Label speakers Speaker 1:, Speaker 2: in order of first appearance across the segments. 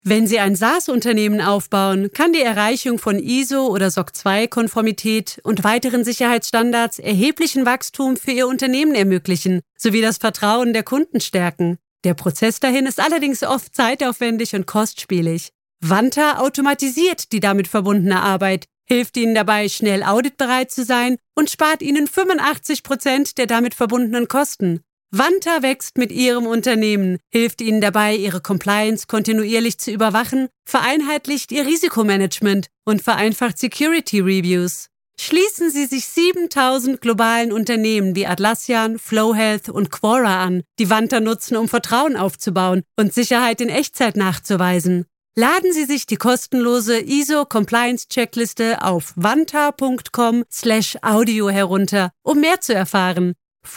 Speaker 1: Wenn Sie ein SaaS-Unternehmen aufbauen, kann die Erreichung von ISO- oder SOC 2-Konformität und weiteren Sicherheitsstandards erheblichen Wachstum für Ihr Unternehmen ermöglichen, sowie das Vertrauen der Kunden stärken. Der Prozess dahin ist allerdings oft zeitaufwendig und kostspielig. Vanta automatisiert die damit verbundene Arbeit, hilft Ihnen dabei, schnell auditbereit zu sein und spart Ihnen 85% der damit verbundenen Kosten. Vanta wächst mit Ihrem Unternehmen, hilft Ihnen dabei, Ihre Compliance kontinuierlich zu überwachen, vereinheitlicht Ihr Risikomanagement und vereinfacht Security Reviews. Schließen Sie sich 7000 globalen Unternehmen wie Atlassian, FlowHealth und Quora an, die Vanta nutzen, um Vertrauen aufzubauen und Sicherheit in Echtzeit nachzuweisen. Laden Sie sich die kostenlose ISO-Compliance-Checkliste auf vanta.com/audio herunter, um mehr zu erfahren.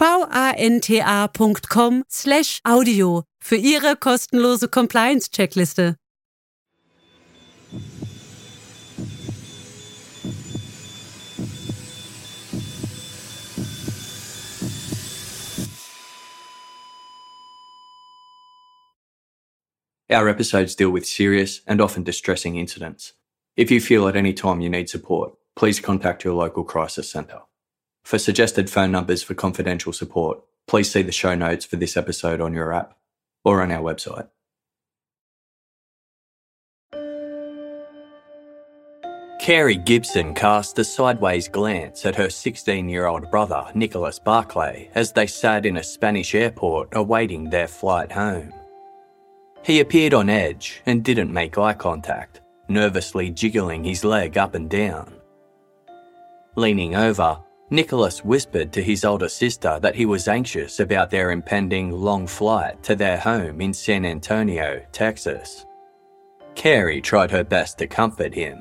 Speaker 1: vanta.com/audio für Ihre kostenlose Compliance-Checkliste.
Speaker 2: Our episodes deal with serious and often distressing incidents. If you feel at any time you need support, please contact your local crisis centre. For suggested phone numbers for confidential support, please see the show notes for this episode on your app or on our website. Carey Gibson cast a sideways glance at her 16-year-old brother, Nicholas Barclay, as they sat in a Spanish airport awaiting their flight home. He appeared on edge and didn't make eye contact, nervously jiggling his leg up and down. Leaning over, Nicholas whispered to his older sister that he was anxious about their impending long flight to their home in San Antonio, Texas. Carey tried her best to comfort him.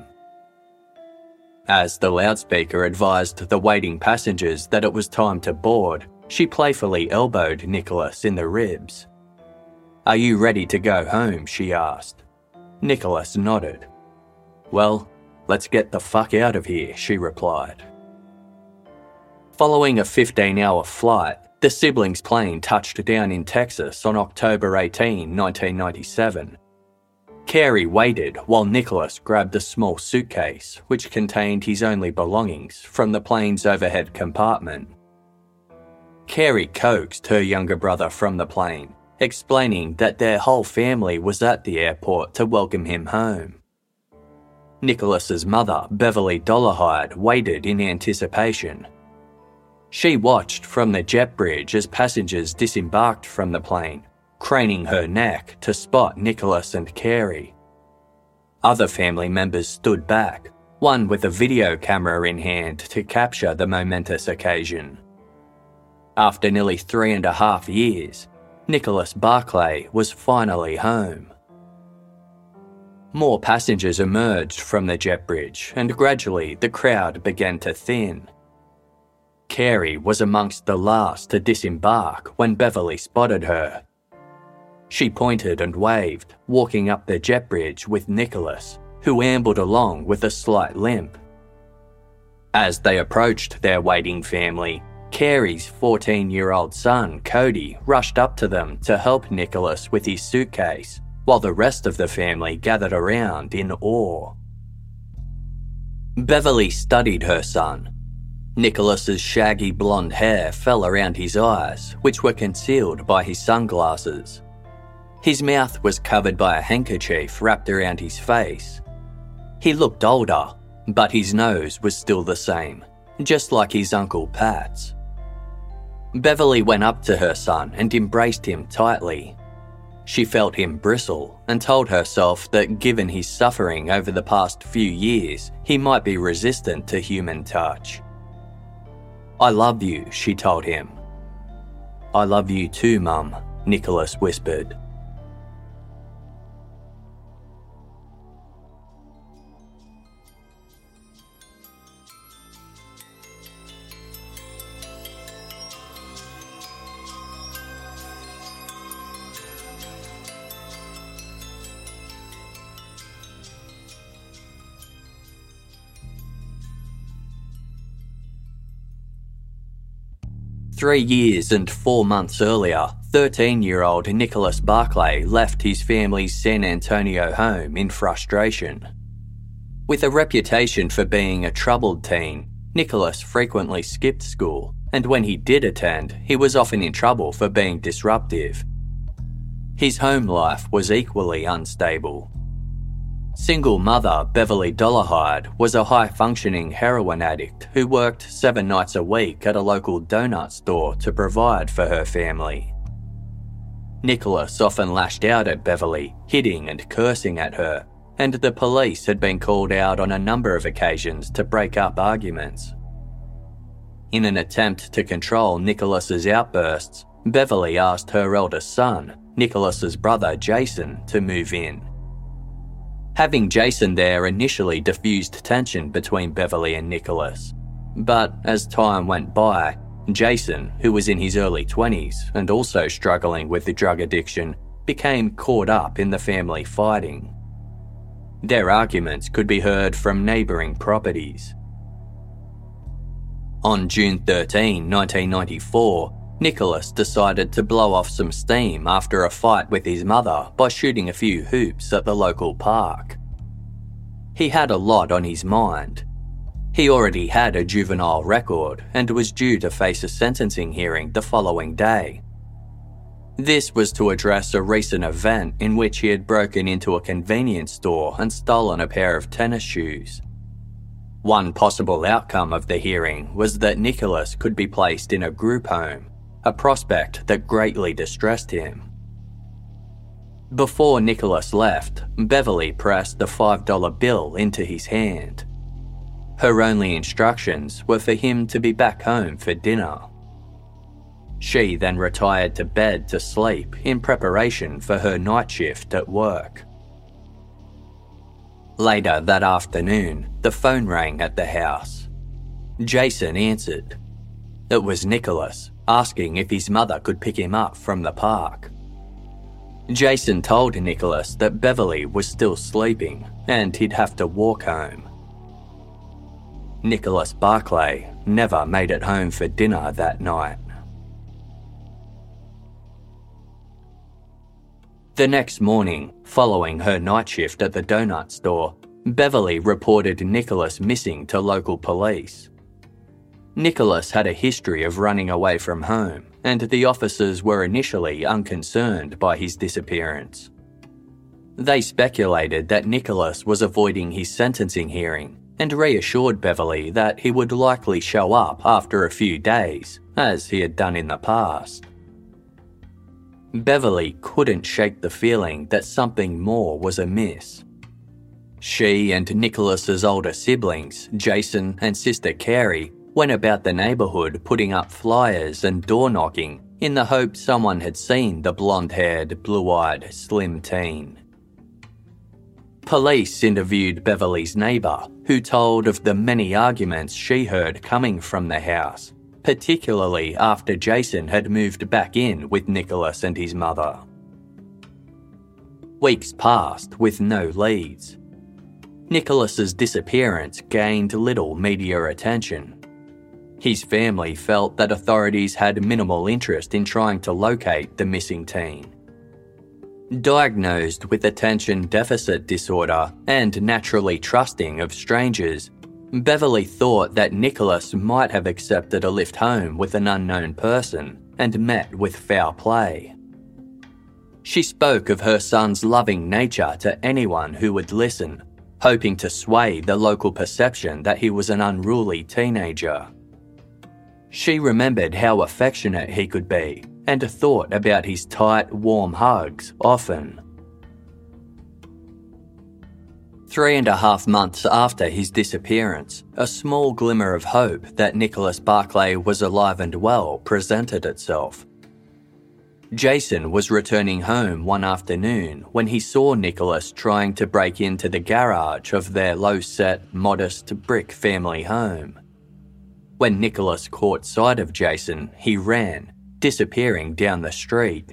Speaker 2: As the loudspeaker advised the waiting passengers that it was time to board, she playfully elbowed Nicholas in the ribs. "Are you ready to go home?" she asked. Nicholas nodded. "Well, let's get the fuck out of here," she replied. Following a 15-hour flight, the siblings' plane touched down in Texas on October 18, 1997. Carey waited while Nicholas grabbed a small suitcase which contained his only belongings from the plane's overhead compartment. Carey coaxed her younger brother from the plane, explaining that their whole family was at the airport to welcome him home. Nicholas's mother, Beverly Dollarhide, waited in anticipation. She watched from the jet bridge as passengers disembarked from the plane, craning her neck to spot Nicholas and Carey. Other family members stood back, one with a video camera in hand to capture the momentous occasion. After nearly 3.5 years, Nicholas Barclay was finally home. More passengers emerged from the jet bridge and gradually the crowd began to thin. Carey was amongst the last to disembark when Beverly spotted her. She pointed and waved, walking up the jet bridge with Nicholas, who ambled along with a slight limp. As they approached their waiting family, Carey's 14-year-old son, Cody, rushed up to them to help Nicholas with his suitcase, while the rest of the family gathered around in awe. Beverly studied her son. Nicholas's shaggy blonde hair fell around his eyes, which were concealed by his sunglasses. His mouth was covered by a handkerchief wrapped around his face. He looked older, but his nose was still the same, just like his Uncle Pat's. Beverly went up to her son and embraced him tightly. She felt him bristle and told herself that given his suffering over the past few years, he might be resistant to human touch. "I love you," she told him. "I love you too, Mum," Nicholas whispered. 3 years and 4 months earlier, 13-year-old Nicholas Barclay left his family's San Antonio home in frustration. With a reputation for being a troubled teen, Nicholas frequently skipped school, and when he did attend, he was often in trouble for being disruptive. His home life was equally unstable. Single mother Beverly Dollahide was a high-functioning heroin addict who worked 7 nights a week at a local donut store to provide for her family. Nicholas often lashed out at Beverly, hitting and cursing at her, and the police had been called out on a number of occasions to break up arguments. In an attempt to control Nicholas's outbursts, Beverly asked her eldest son, Nicholas's brother Jason, to move in. Having Jason there initially diffused tension between Beverly and Nicholas, but as time went by, Jason, who was in his early 20s and also struggling with the drug addiction, became caught up in the family fighting. Their arguments could be heard from neighbouring properties. On June 13, 1994, Nicholas decided to blow off some steam after a fight with his mother by shooting a few hoops at the local park. He had a lot on his mind. He already had a juvenile record and was due to face a sentencing hearing the following day. This was to address a recent event in which he had broken into a convenience store and stolen a pair of tennis shoes. One possible outcome of the hearing was that Nicholas could be placed in a group home, a prospect that greatly distressed him. Before Nicholas left, Beverly pressed the $5 bill into his hand. Her only instructions were for him to be back home for dinner. She then retired to bed to sleep in preparation for her night shift at work. Later that afternoon, the phone rang at the house. Jason answered. It was Nicholas, asking if his mother could pick him up from the park. Jason told Nicholas that Beverly was still sleeping and he'd have to walk home. Nicholas Barclay never made it home for dinner that night. The next morning, following her night shift at the donut store, Beverly reported Nicholas missing to local police. Nicholas had a history of running away from home, and the officers were initially unconcerned by his disappearance. They speculated that Nicholas was avoiding his sentencing hearing and reassured Beverly that he would likely show up after a few days, as he had done in the past. Beverly couldn't shake the feeling that something more was amiss. She and Nicholas's older siblings, Jason and sister Carrie, went about the neighbourhood putting up flyers and door-knocking in the hope someone had seen the blonde-haired, blue-eyed, slim teen. Police interviewed Beverly's neighbour, who told of the many arguments she heard coming from the house, particularly after Jason had moved back in with Nicholas and his mother. Weeks passed with no leads. Nicholas's disappearance gained little media attention. His family felt that authorities had minimal interest in trying to locate the missing teen. Diagnosed with attention deficit disorder and naturally trusting of strangers, Beverly thought that Nicholas might have accepted a lift home with an unknown person and met with foul play. She spoke of her son's loving nature to anyone who would listen, hoping to sway the local perception that he was an unruly teenager. She remembered how affectionate he could be and thought about his tight, warm hugs often. 3.5 months after his disappearance, a small glimmer of hope that Nicholas Barclay was alive and well presented itself. Jason was returning home one afternoon when he saw Nicholas trying to break into the garage of their low-set, modest brick family home. When Nicholas caught sight of Jason, he ran, disappearing down the street.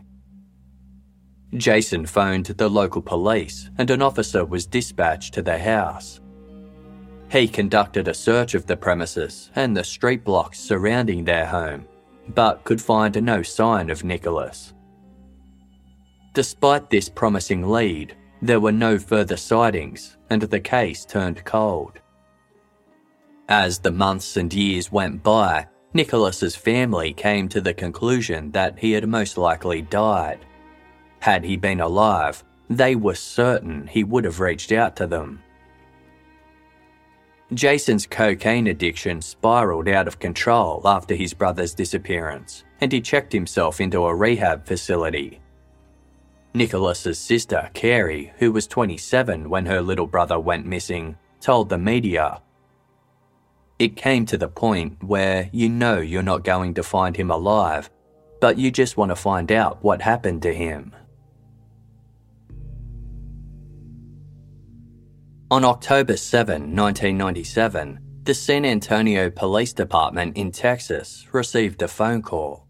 Speaker 2: Jason phoned the local police and an officer was dispatched to the house. He conducted a search of the premises and the street blocks surrounding their home, but could find no sign of Nicholas. Despite this promising lead, there were no further sightings and the case turned cold. As the months and years went by, Nicholas's family came to the conclusion that he had most likely died. Had he been alive, they were certain he would have reached out to them. Jason's cocaine addiction spiraled out of control after his brother's disappearance, and he checked himself into a rehab facility. Nicholas's sister, Carrie, who was 27 when her little brother went missing, told the media, "It came to the point where you know you're not going to find him alive, but you just want to find out what happened to him." On October 7, 1997, the San Antonio Police Department in Texas received a phone call.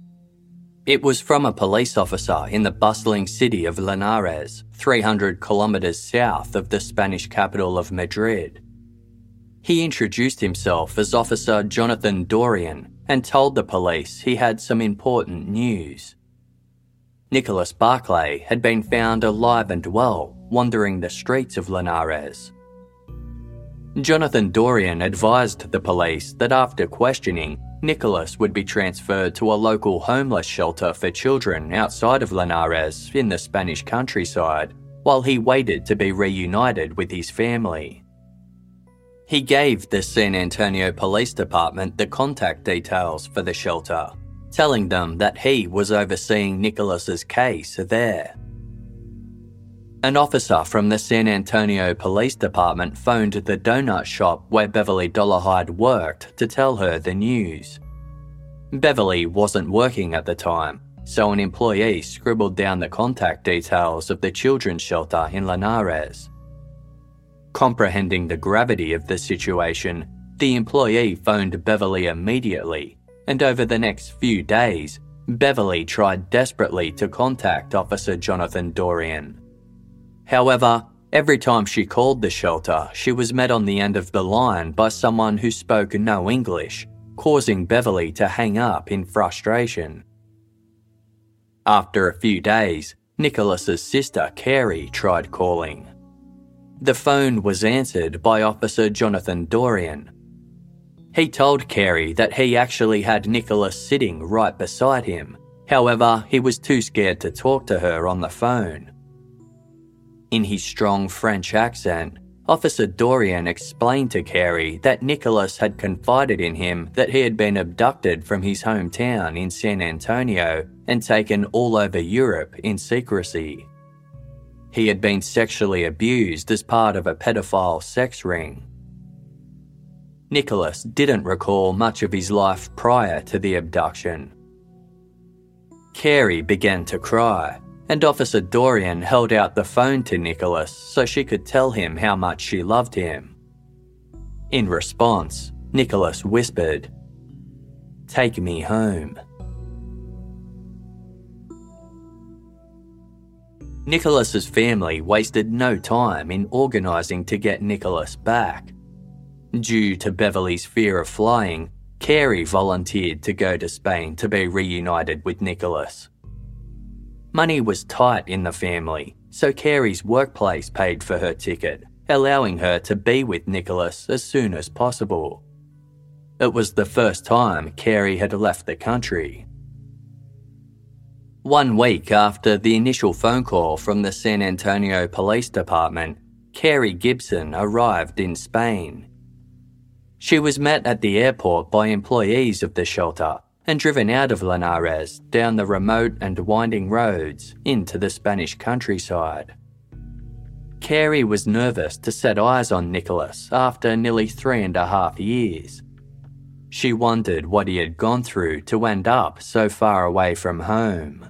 Speaker 2: It was from a police officer in the bustling city of Linares, 300 kilometers south of the Spanish capital of Madrid. He introduced himself as Officer Jonathan Dorian and told the police he had some important news. Nicholas Barclay had been found alive and well, wandering the streets of Linares. Jonathan Dorian advised the police that after questioning, Nicholas would be transferred to a local homeless shelter for children outside of Linares in the Spanish countryside, while he waited to be reunited with his family. He gave the San Antonio Police Department the contact details for the shelter, telling them that he was overseeing Nicholas's case there. An officer from the San Antonio Police Department phoned the donut shop where Beverly Dolarhyde worked to tell her the news. Beverly wasn't working at the time, so an employee scribbled down the contact details of the children's shelter in Linares. Comprehending the gravity of the situation, the employee phoned Beverly immediately, and over the next few days, Beverly tried desperately to contact Officer Jonathan Dorian. However, every time she called the shelter, she was met on the end of the line by someone who spoke no English, causing Beverly to hang up in frustration. After a few days, Nicholas's sister Carrie tried calling. The phone was answered by Officer Jonathan Dorian. He told Carrie that he actually had Nicholas sitting right beside him. However, he was too scared to talk to her on the phone. In his strong French accent, Officer Dorian explained to Carrie that Nicholas had confided in him that he had been abducted from his hometown in San Antonio and taken all over Europe in secrecy. He had been sexually abused as part of a pedophile sex ring. Nicholas didn't recall much of his life prior to the abduction. Carrie began to cry, and Officer Dorian held out the phone to Nicholas so she could tell him how much she loved him. In response, Nicholas whispered, "Take me home." Nicholas's family wasted no time in organising to get Nicholas back. Due to Beverly's fear of flying, Carrie volunteered to go to Spain to be reunited with Nicholas. Money was tight in the family, so Carrie's workplace paid for her ticket, allowing her to be with Nicholas as soon as possible. It was the first time Carrie had left the country. 1 week after the initial phone call from the San Antonio Police Department, Carrie Gibson arrived in Spain. She was met at the airport by employees of the shelter and driven out of Linares down the remote and winding roads into the Spanish countryside. Carrie was nervous to set eyes on Nicholas after nearly 3.5 years. She wondered what he had gone through to end up so far away from home.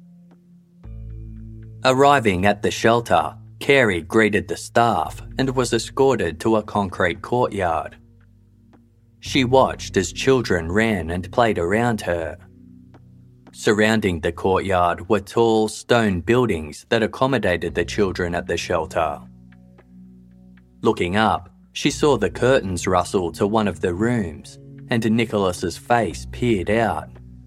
Speaker 2: Arriving at the shelter, Carrie greeted the staff and was escorted to a concrete courtyard. She watched as children ran and played around her. Surrounding the courtyard were tall stone buildings that accommodated the children at the shelter. Looking up, she saw the curtains rustle to one of the rooms, and Nicholas's face peered out,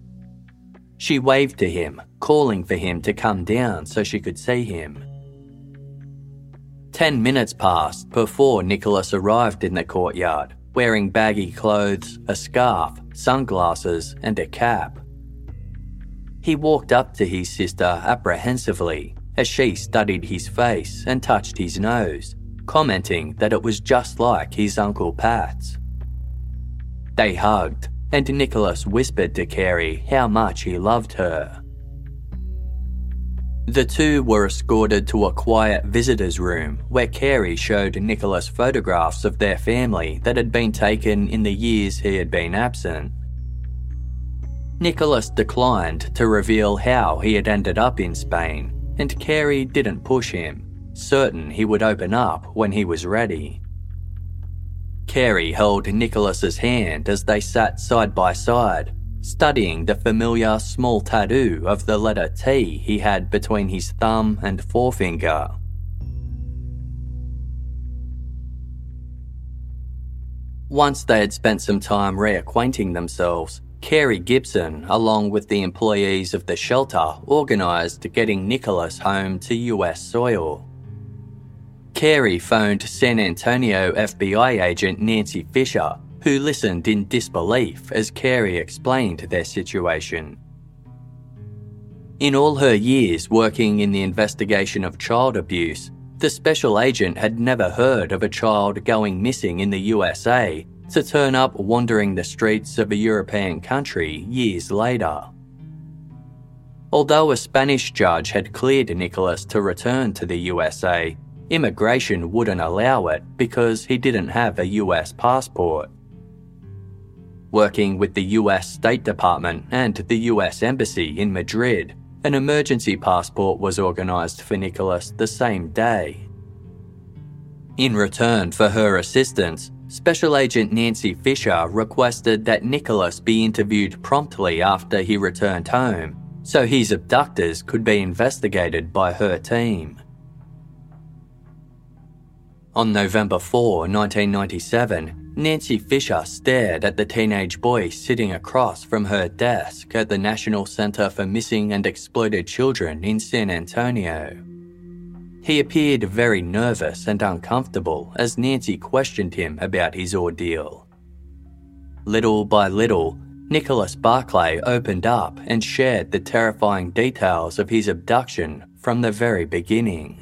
Speaker 2: She waved to him, calling for him to come down so she could see him. 10 minutes passed before Nicholas arrived in the courtyard, wearing baggy clothes, a scarf, sunglasses, and a cap. He walked up to his sister apprehensively as she studied his face and touched his nose, commenting that it was just like his Uncle Pat's. They hugged, and Nicholas whispered to Carey how much he loved her. The two were escorted to a quiet visitor's room where Carey showed Nicholas photographs of their family that had been taken in the years he had been absent. Nicholas declined to reveal how he had ended up in Spain, and Carey didn't push him, certain he would open up when he was ready. Carey held Nicholas's hand as they sat side by side, studying the familiar small tattoo of the letter T he had between his thumb and forefinger. Once they had spent some time reacquainting themselves, Carey Gibson, along with the employees of the shelter, organised getting Nicholas home to US soil. Carey phoned San Antonio FBI agent Nancy Fisher, who listened in disbelief as Carey explained their situation. In all her years working in the investigation of child abuse, the special agent had never heard of a child going missing in the USA to turn up wandering the streets of a European country years later. Although a Spanish judge had cleared Nicholas to return to the USA, immigration wouldn't allow it because he didn't have a US passport. Working with the US State Department and the US Embassy in Madrid, an emergency passport was organised for Nicholas the same day. In return for her assistance, Special Agent Nancy Fisher requested that Nicholas be interviewed promptly after he returned home, so his abductors could be investigated by her team. On November 4, 1997, Nancy Fisher stared at the teenage boy sitting across from her desk at the National Center for Missing and Exploited Children in San Antonio. He appeared very nervous and uncomfortable as Nancy questioned him about his ordeal. Little by little, Nicholas Barclay opened up and shared the terrifying details of his abduction from the very beginning.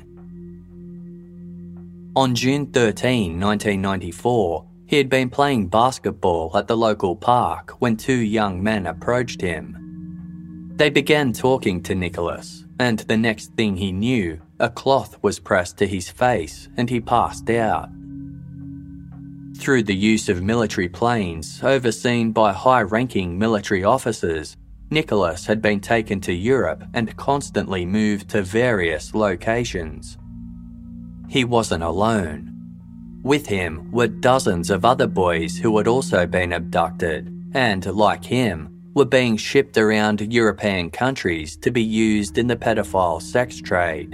Speaker 2: On June 13, 1994, he had been playing basketball at the local park when two young men approached him. They began talking to Nicholas, and the next thing he knew, a cloth was pressed to his face and he passed out. Through the use of military planes overseen by high-ranking military officers, Nicholas had been taken to Europe and constantly moved to various locations. He wasn't alone. With him were dozens of other boys who had also been abducted and, like him, were being shipped around European countries to be used in the pedophile sex trade.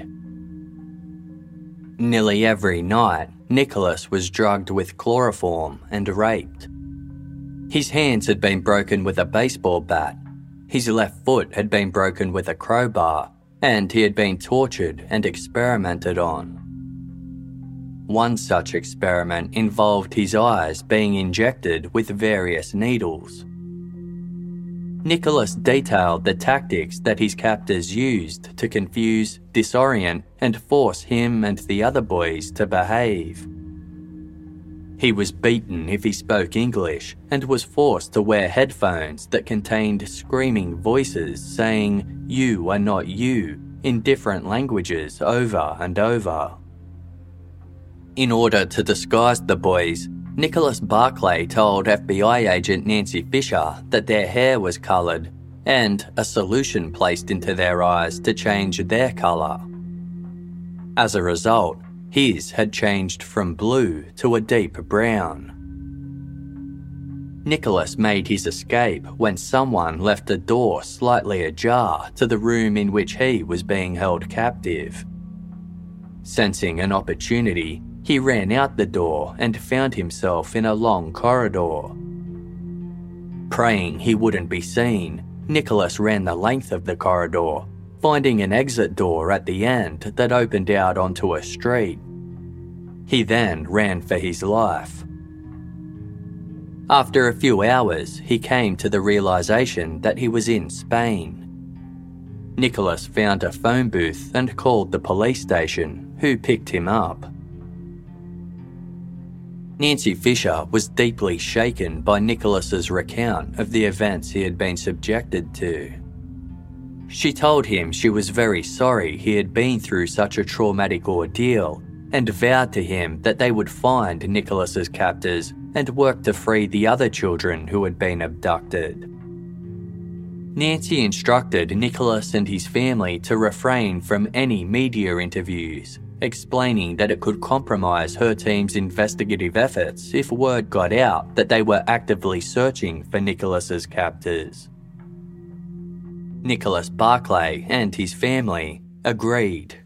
Speaker 2: Nearly every night, Nicholas was drugged with chloroform and raped. His hands had been broken with a baseball bat, his left foot had been broken with a crowbar, and he had been tortured and experimented on. One such experiment involved his eyes being injected with various needles. Nicholas detailed the tactics that his captors used to confuse, disorient, and force him and the other boys to behave. He was beaten if he spoke English and was forced to wear headphones that contained screaming voices saying, "You are not you," in different languages over and over. In order to disguise the boys, Nicholas Barclay told FBI agent Nancy Fisher that their hair was coloured and a solution placed into their eyes to change their colour. As a result, his had changed from blue to a deep brown. Nicholas made his escape when someone left a door slightly ajar to the room in which he was being held captive. Sensing an opportunity, he ran out the door and found himself in a long corridor. Praying he wouldn't be seen, Nicholas ran the length of the corridor, finding an exit door at the end that opened out onto a street. He then ran for his life. After a few hours, he came to the realization that he was in Spain. Nicholas found a phone booth and called the police station, who picked him up. Nancy Fisher was deeply shaken by Nicholas's recount of the events he had been subjected to. She told him she was very sorry he had been through such a traumatic ordeal and vowed to him that they would find Nicholas's captors and work to free the other children who had been abducted. Nancy instructed Nicholas and his family to refrain from any media interviews, explaining that it could compromise her team's investigative efforts if word got out that they were actively searching for Nicholas's captors. Nicholas Barclay and his family agreed.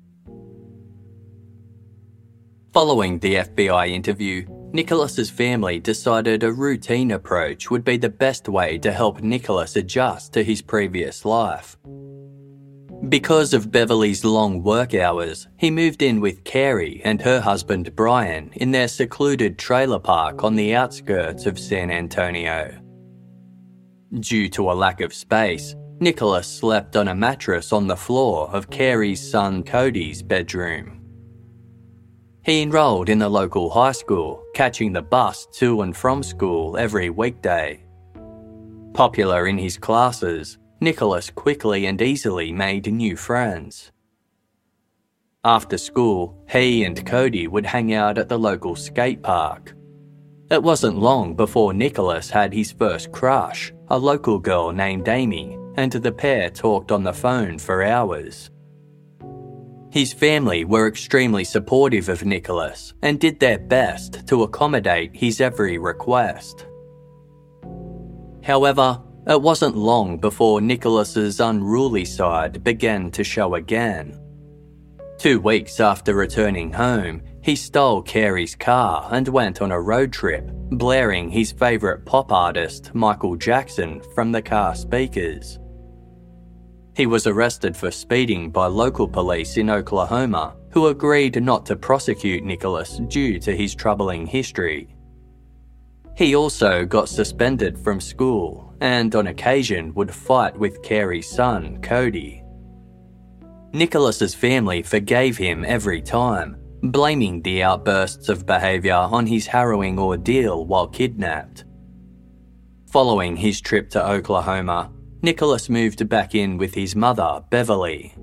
Speaker 2: Following the FBI interview, Nicholas's family decided a routine approach would be the best way to help Nicholas adjust to his previous life. Because of Beverly's long work hours, he moved in with Carey and her husband Brian in their secluded trailer park on the outskirts of San Antonio. Due to a lack of space, Nicholas slept on a mattress on the floor of Carey's son Cody's bedroom. He enrolled in the local high school, catching the bus to and from school every weekday. Popular in his classes, Nicholas quickly and easily made new friends. After school, he and Cody would hang out at the local skate park. It wasn't long before Nicholas had his first crush, a local girl named Amy, and the pair talked on the phone for hours. His family were extremely supportive of Nicholas and did their best to accommodate his every request. However, it wasn't long before Nicholas's unruly side began to show again. 2 weeks after returning home, he stole Carey's car and went on a road trip, blaring his favourite pop artist, Michael Jackson, from the car speakers. He was arrested for speeding by local police in Oklahoma, who agreed not to prosecute Nicholas due to his troubling history. He also got suspended from school and on occasion would fight with Carey's son, Cody. Nicholas's family forgave him every time, blaming the outbursts of behaviour on his harrowing ordeal while kidnapped. Following his trip to Oklahoma, Nicholas moved back in with his mother, Beverly.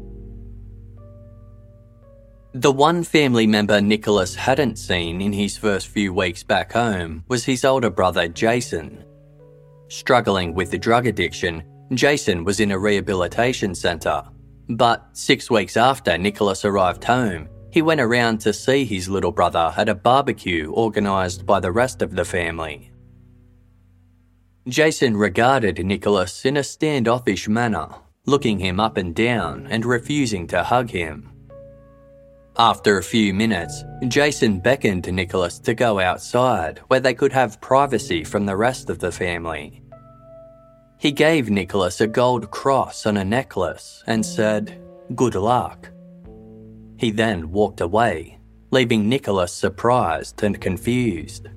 Speaker 2: The one family member Nicholas hadn't seen in his first few weeks back home was his older brother, Jason. Struggling with the drug addiction, Jason was in a rehabilitation centre, but 6 weeks after Nicholas arrived home, he went around to see his little brother at a barbecue organised by the rest of the family. Jason regarded Nicholas in a standoffish manner, looking him up and down and refusing to hug him. After a few minutes, Jason beckoned to Nicholas to go outside where they could have privacy from the rest of the family. He gave Nicholas a gold cross on a necklace and said, "Good luck." He then walked away, leaving Nicholas surprised and confused.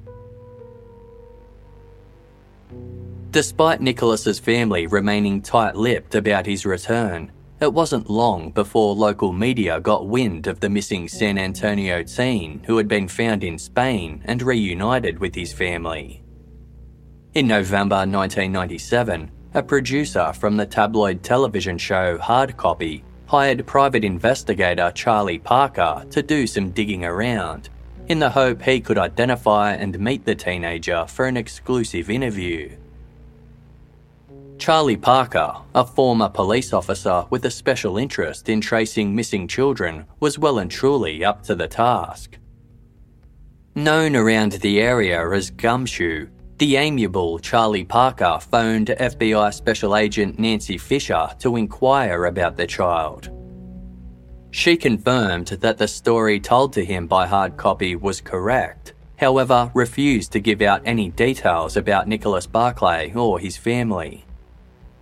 Speaker 2: Despite Nicholas's family remaining tight-lipped about his return, it wasn't long before local media got wind of the missing San Antonio teen who had been found in Spain and reunited with his family. In November 1997, a producer from the tabloid television show Hard Copy hired private investigator Charlie Parker to do some digging around, in the hope he could identify and meet the teenager for an exclusive interview. Charlie Parker, a former police officer with a special interest in tracing missing children, was well and truly up to the task. Known around the area as Gumshoe, the amiable Charlie Parker phoned FBI Special Agent Nancy Fisher to inquire about the child. She confirmed that the story told to him by Hard Copy was correct, however refused to give out any details about Nicholas Barclay or his family.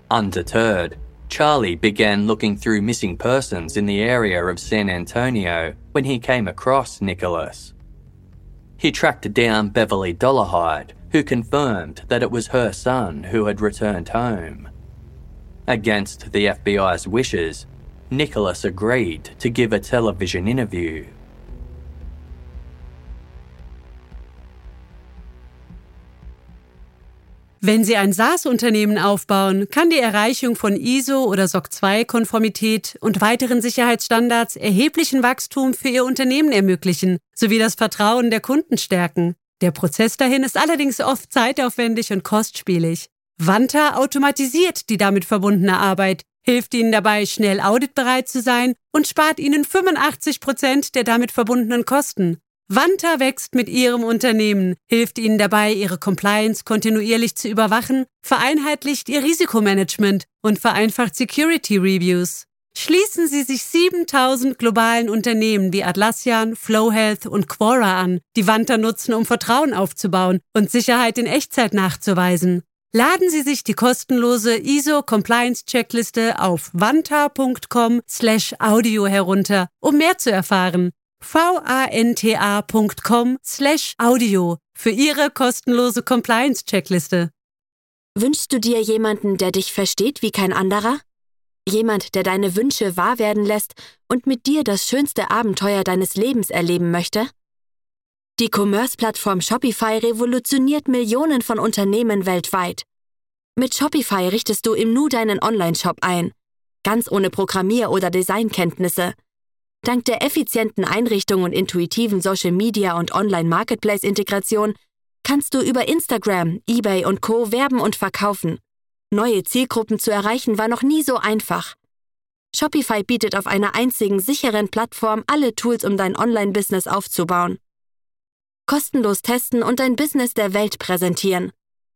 Speaker 2: Undeterred, Charlie began looking through missing persons in the area of San Antonio when he came across Nicholas. He tracked down Beverly Dollahide, who confirmed that it was her son who had returned home. Against the FBI's wishes, Nicholas agreed to give a television interview.
Speaker 1: Wenn Sie ein SaaS-Unternehmen aufbauen, kann die Erreichung von ISO- oder SOC 2-Konformität und weiteren Sicherheitsstandards erheblichen Wachstum für Ihr Unternehmen ermöglichen, sowie das Vertrauen der Kunden stärken. Der Prozess dahin ist allerdings oft zeitaufwendig und kostspielig. Vanta automatisiert die damit verbundene Arbeit, hilft Ihnen dabei, schnell auditbereit zu sein und spart Ihnen 85% der damit verbundenen Kosten. Vanta wächst mit Ihrem Unternehmen, hilft Ihnen dabei, Ihre Compliance kontinuierlich zu überwachen, vereinheitlicht Ihr Risikomanagement und vereinfacht Security Reviews. Schließen Sie sich 7.000 globalen Unternehmen wie Atlassian, FlowHealth und Quora an, die Vanta nutzen, um Vertrauen aufzubauen und Sicherheit in Echtzeit nachzuweisen. Laden Sie sich die kostenlose ISO-Compliance-Checkliste auf vanta.com/audio herunter, um mehr zu erfahren. vanta.com/audio für Ihre kostenlose Compliance-Checkliste.
Speaker 3: Wünschst du dir jemanden, der dich versteht wie kein anderer? Jemand, der deine Wünsche wahr werden lässt und mit dir das schönste Abenteuer deines Lebens erleben möchte? Die Commerce-Plattform Shopify revolutioniert Millionen von Unternehmen weltweit. Mit Shopify richtest du im Nu deinen Online-Shop ein, ganz ohne Programmier- oder Designkenntnisse. Dank der effizienten Einrichtung und intuitiven Social-Media- und Online-Marketplace-Integration kannst du über Instagram, eBay und Co. werben und verkaufen. Neue Zielgruppen zu erreichen war noch nie so einfach. Shopify bietet auf einer einzigen sicheren Plattform alle Tools, um dein Online-Business aufzubauen. Kostenlos testen und dein Business der Welt präsentieren.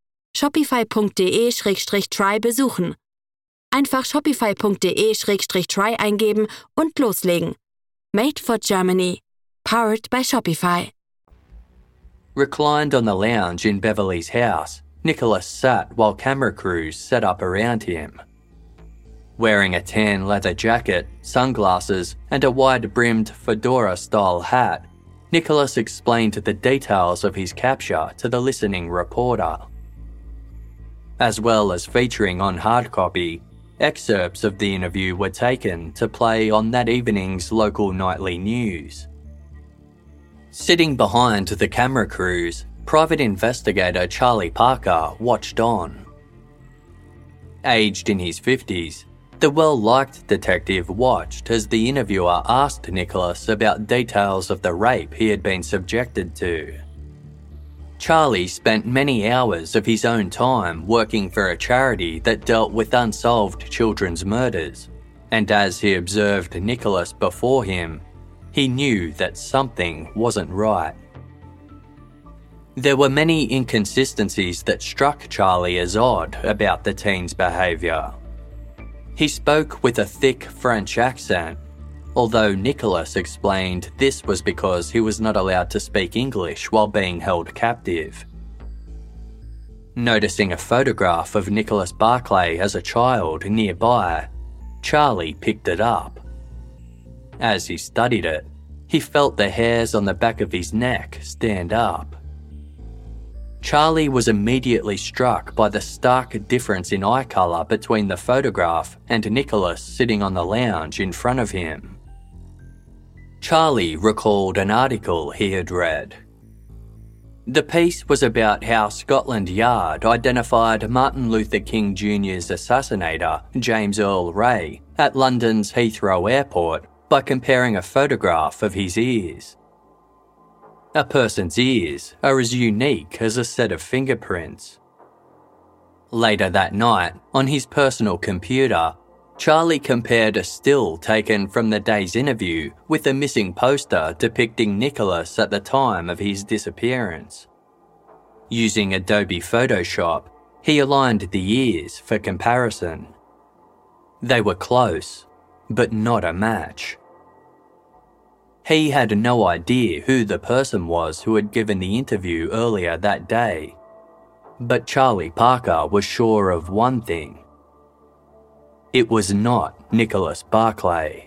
Speaker 3: Shopify.de/try besuchen. Einfach shopify.de/try eingeben und loslegen. Made for Germany. Powered by Shopify.
Speaker 2: Reclined on the lounge in Beverly's house, Nicholas sat while camera crews set up around him. Wearing a tan leather jacket, sunglasses, and a wide-brimmed fedora-style hat, Nicholas explained the details of his capture to the listening reporter. As well as featuring on hard copy, excerpts of the interview were taken to play on that evening's local nightly news. Sitting behind the camera crews, private investigator Charlie Parker watched on. Aged in his 50s, the well-liked detective watched as the interviewer asked Nicholas about details of the rape he had been subjected to. Charlie spent many hours of his own time working for a charity that dealt with unsolved children's murders, and as he observed Nicholas before him, he knew that something wasn't right. There were many inconsistencies that struck Charlie as odd about the teen's behaviour. He spoke with a thick French accent, although Nicholas explained this was because he was not allowed to speak English while being held captive. Noticing a photograph of Nicholas Barclay as a child nearby, Charlie picked it up. As he studied it, he felt the hairs on the back of his neck stand up. Charlie was immediately struck by the stark difference in eye colour between the photograph and Nicholas sitting on the lounge in front of him. Charlie recalled an article he had read. The piece was about how Scotland Yard identified Martin Luther King Jr.'s assassinator, James Earl Ray, at London's Heathrow Airport by comparing a photograph of his ears. A person's ears are as unique as a set of fingerprints. Later that night, on his personal computer, Charlie compared a still taken from the day's interview with a missing poster depicting Nicholas at the time of his disappearance. Using Adobe Photoshop, he aligned the ears for comparison. They were close, but not a match. He had no idea who the person was who had given the interview earlier that day. But Charlie Parker was sure of one thing. It was not Nicholas Barclay.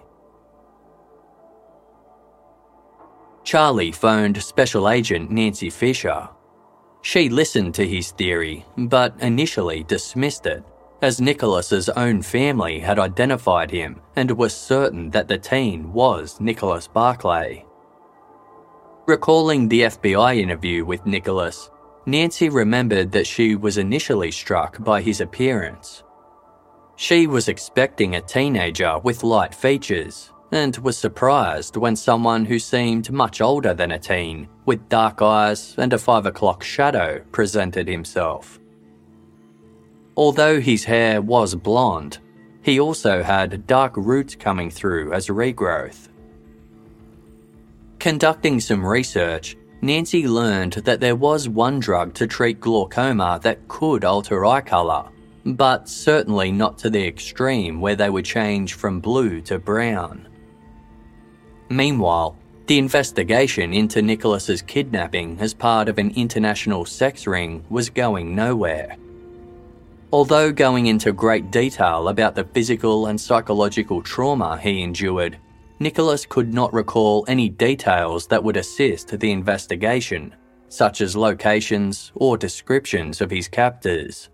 Speaker 2: Charlie phoned Special Agent Nancy Fisher. She listened to his theory, but initially dismissed it, as Nicholas's own family had identified him and was certain that the teen was Nicholas Barclay. Recalling the FBI interview with Nicholas, Nancy remembered that she was initially struck by his appearance. She was expecting a teenager with light features and was surprised when someone who seemed much older than a teen, with dark eyes and a 5 o'clock shadow, presented himself. Although his hair was blonde, he also had dark roots coming through as regrowth. Conducting some research, Nancy learned that there was one drug to treat glaucoma that could alter eye colour, but certainly not to the extreme where they would change from blue to brown. Meanwhile, the investigation into Nicholas's kidnapping as part of an international sex ring was going nowhere. Although going into great detail about the physical and psychological trauma he endured, Nicholas could not recall any details that would assist the investigation, such as locations or descriptions of his captors.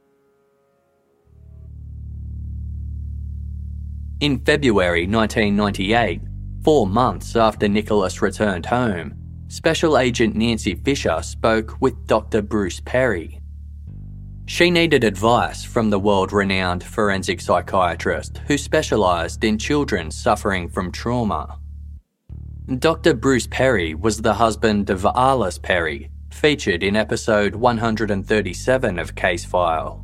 Speaker 2: In February 1998, 4 months after Nicholas returned home, Special Agent Nancy Fisher spoke with Dr. Bruce Perry. She needed advice from the world-renowned forensic psychiatrist who specialised in children suffering from trauma. Dr. Bruce Perry was the husband of Alice Perry, featured in episode 137 of Case File.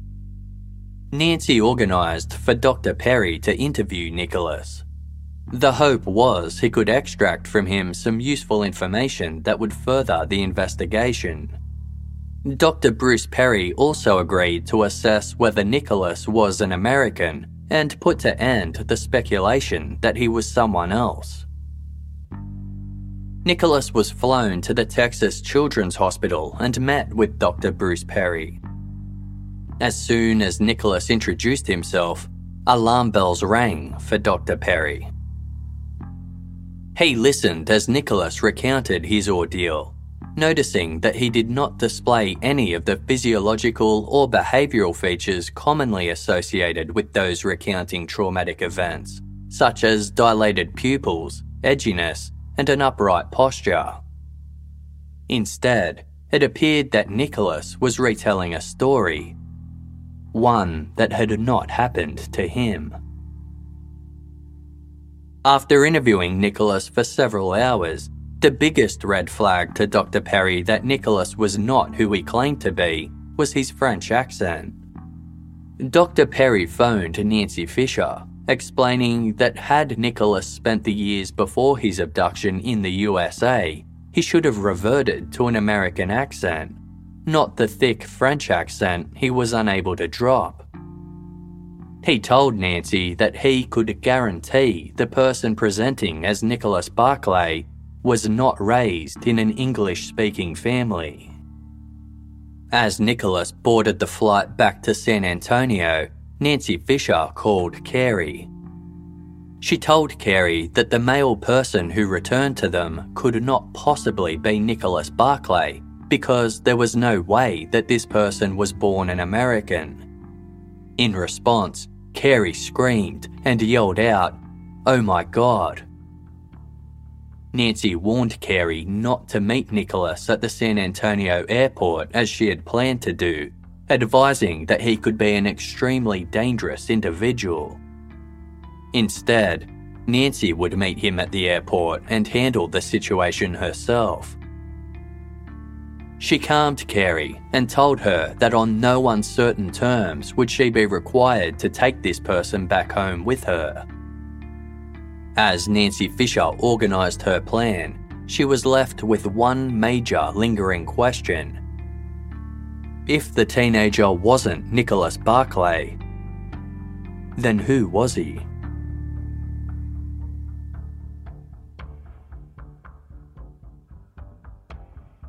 Speaker 2: Nancy organised for Dr. Perry to interview Nicholas. The hope was he could extract from him some useful information that would further the investigation. Dr. Bruce Perry also agreed to assess whether Nicholas was an American and put to end the speculation that he was someone else. Nicholas was flown to the Texas Children's Hospital and met with Dr. Bruce Perry. As soon as Nicholas introduced himself, alarm bells rang for Dr. Perry. He listened as Nicholas recounted his ordeal, noticing that he did not display any of the physiological or behavioural features commonly associated with those recounting traumatic events, such as dilated pupils, edginess, and an upright posture. Instead, it appeared that Nicholas was retelling a story, one that had not happened to him. After interviewing Nicholas for several hours, the biggest red flag to Dr. Perry that Nicholas was not who he claimed to be was his French accent. Dr. Perry phoned Nancy Fisher, explaining that had Nicholas spent the years before his abduction in the USA, he should have reverted to an American accent, not the thick French accent he was unable to drop. He told Nancy that he could guarantee the person presenting as Nicholas Barclay was not raised in an English-speaking family. As Nicholas boarded the flight back to San Antonio, Nancy Fisher called Carey. She told Carey that the male person who returned to them could not possibly be Nicholas Barclay because there was no way that this person was born an American. In response, Carey screamed and yelled out, "Oh my God." Nancy warned Carey not to meet Nicholas at the San Antonio airport as she had planned to do, advising that he could be an extremely dangerous individual. Instead, Nancy would meet him at the airport and handle the situation herself. She calmed Carey and told her that on no uncertain terms would she be required to take this person back home with her. As Nancy Fisher organised her plan, she was left with one major lingering question. If the teenager wasn't Nicholas Barclay, then who was he?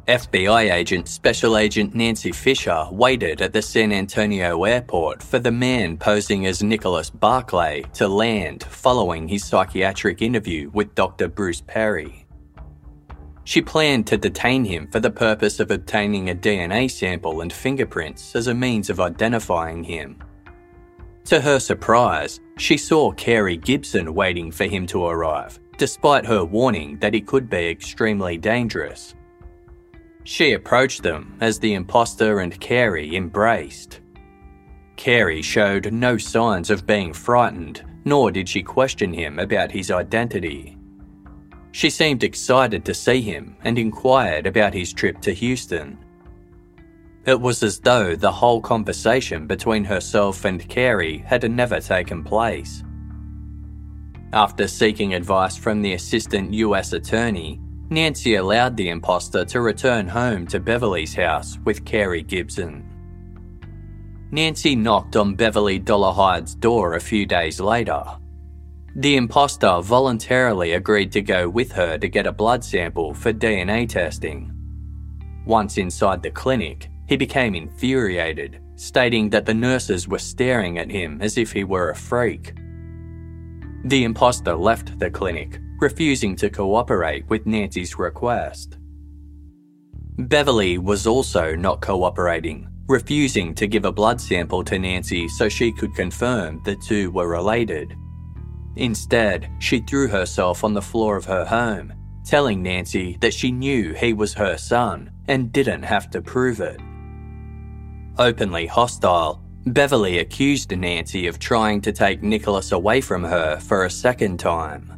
Speaker 2: FBI agent Special Agent Nancy Fisher waited at the San Antonio airport for the man posing as Nicholas Barclay to land following his psychiatric interview with Dr. Bruce Perry. She planned to detain him for the purpose of obtaining a DNA sample and fingerprints as a means of identifying him. To her surprise, she saw Carey Gibson waiting for him to arrive, despite her warning that he could be extremely dangerous. She approached them as the imposter and Carey embraced. Carey showed no signs of being frightened, nor did she question him about his identity. She seemed excited to see him and inquired about his trip to Houston. It was as though the whole conversation between herself and Carey had never taken place. After seeking advice from the assistant US attorney, Nancy allowed the imposter to return home to Beverly's house with Carey Gibson. Nancy knocked on Beverly Dollarhide's door a few days later. The imposter voluntarily agreed to go with her to get a blood sample for DNA testing. Once inside the clinic, he became infuriated, stating that the nurses were staring at him as if he were a freak. The imposter left the clinic, refusing to cooperate with Nancy's request. Beverly was also not cooperating, refusing to give a blood sample to Nancy so she could confirm the two were related. Instead, she threw herself on the floor of her home, telling Nancy that she knew he was her son and didn't have to prove it. Openly hostile, Beverly accused Nancy of trying to take Nicholas away from her for a second time.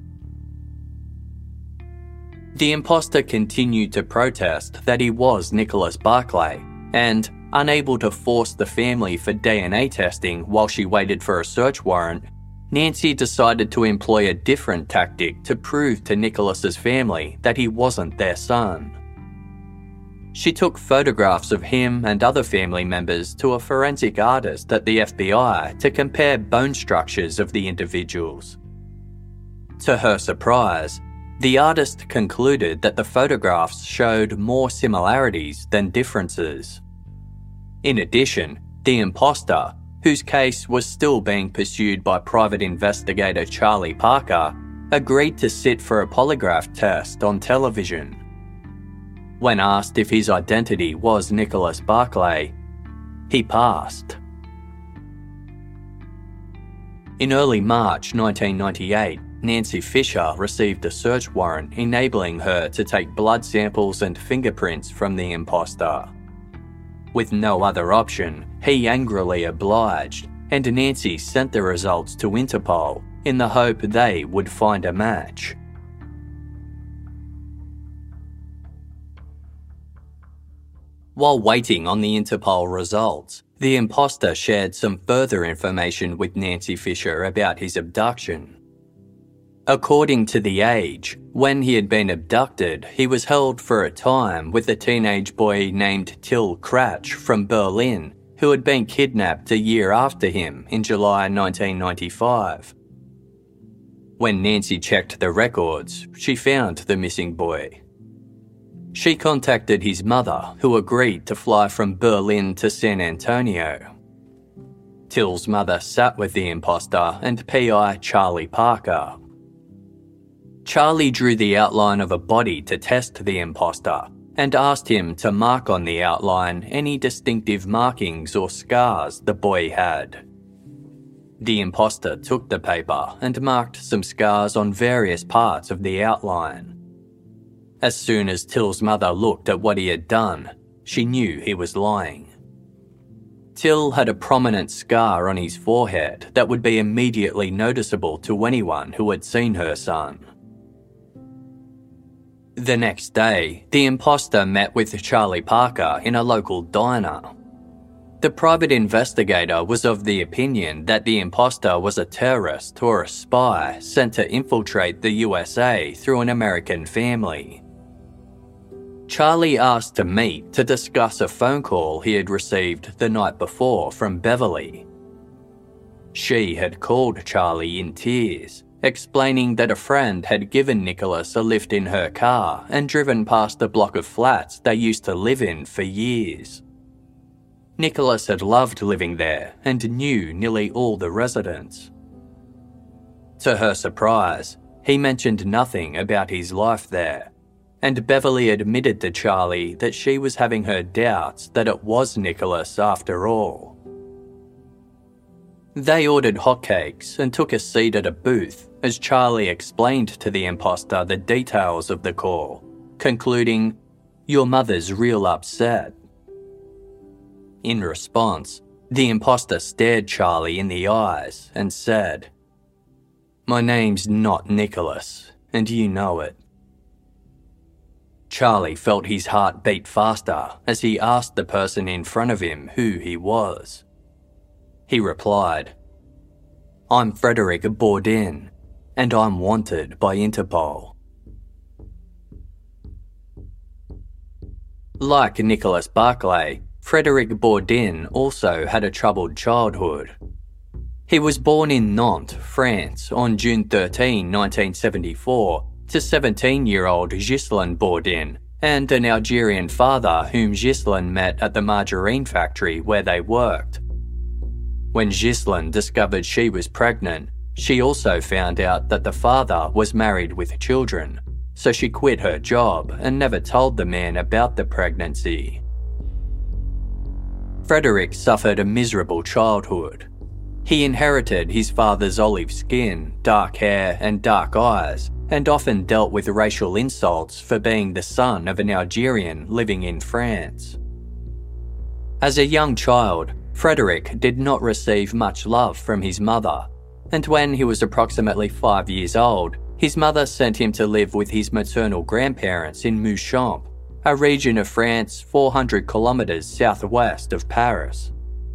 Speaker 2: The imposter continued to protest that he was Nicholas Barclay, and, unable to force the family for DNA testing while she waited for a search warrant, Nancy decided to employ a different tactic to prove to Nicholas's family that he wasn't their son. She took photographs of him and other family members to a forensic artist at the FBI to compare bone structures of the individuals. To her surprise, the artist concluded that the photographs showed more similarities than differences. In addition, the imposter, whose case was still being pursued by private investigator Charlie Parker, agreed to sit for a polygraph test on television. When asked if his identity was Nicholas Barclay, he passed. In early March 1998, Nancy Fisher received a search warrant enabling her to take blood samples and fingerprints from the imposter. With no other option, he angrily obliged, and Nancy sent the results to Interpol in the hope they would find a match. While waiting on the Interpol results, the imposter shared some further information with Nancy Fisher about his abduction. According to The Age, when he had been abducted, he was held for a time with a teenage boy named Till Kratch from Berlin, who had been kidnapped a year after him in July 1995. When Nancy checked the records, she found the missing boy. She contacted his mother, who agreed to fly from Berlin to San Antonio. Till's mother sat with the imposter and PI Charlie Parker. Charlie drew the outline of a body to test the imposter and asked him to mark on the outline any distinctive markings or scars the boy had. The imposter took the paper and marked some scars on various parts of the outline. As soon as Till's mother looked at what he had done, she knew he was lying. Till had a prominent scar on his forehead that would be immediately noticeable to anyone who had seen her son. The next day, the imposter met with Charlie Parker in a local diner. The private investigator was of the opinion that the imposter was a terrorist or a spy sent to infiltrate the USA through an American family. Charlie asked to meet to discuss a phone call he had received the night before from Beverly. She had called Charlie in tears, explaining that a friend had given Nicholas a lift in her car and driven past a block of flats they used to live in for years. Nicholas had loved living there and knew nearly all the residents. To her surprise, he mentioned nothing about his life there, and Beverly admitted to Charlie that she was having her doubts that it was Nicholas after all. They ordered hotcakes and took a seat at a booth as Charlie explained to the imposter the details of the call, concluding, "Your mother's real upset." In response, the imposter stared Charlie in the eyes and said, "My name's not Nicholas, and you know it." Charlie felt his heart beat faster as he asked the person in front of him who he was. He replied, "I'm Frederick Bourdin, and I'm wanted by Interpol." Like Nicholas Barclay, Frederick Bourdin also had a troubled childhood. He was born in Nantes, France on June 13, 1974, to 17-year-old Ghislaine Bourdin and an Algerian father whom Ghislaine met at the margarine factory where they worked. When Ghislaine discovered she was pregnant, she also found out that the father was married with children, so she quit her job and never told the man about the pregnancy. Frederick suffered a miserable childhood. He inherited his father's olive skin, dark hair and dark eyes, and often dealt with racial insults for being the son of an Algerian living in France. As a young child, Frederick did not receive much love from his mother, and when he was approximately 5 years old, his mother sent him to live with his maternal grandparents in Mouchamp, a region of France 400 kilometres southwest of Paris.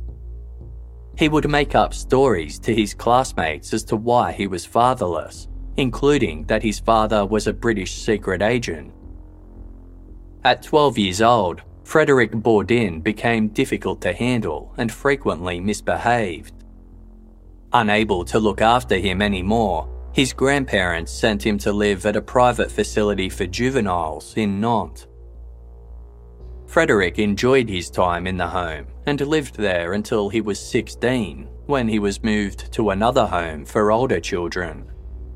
Speaker 2: He would make up stories to his classmates as to why he was fatherless, including that his father was a British secret agent. At 12 years old, Frederick Bourdin became difficult to handle and frequently misbehaved. Unable to look after him anymore, his grandparents sent him to live at a private facility for juveniles in Nantes. Frederick enjoyed his time in the home and lived there until he was 16, when he was moved to another home for older children.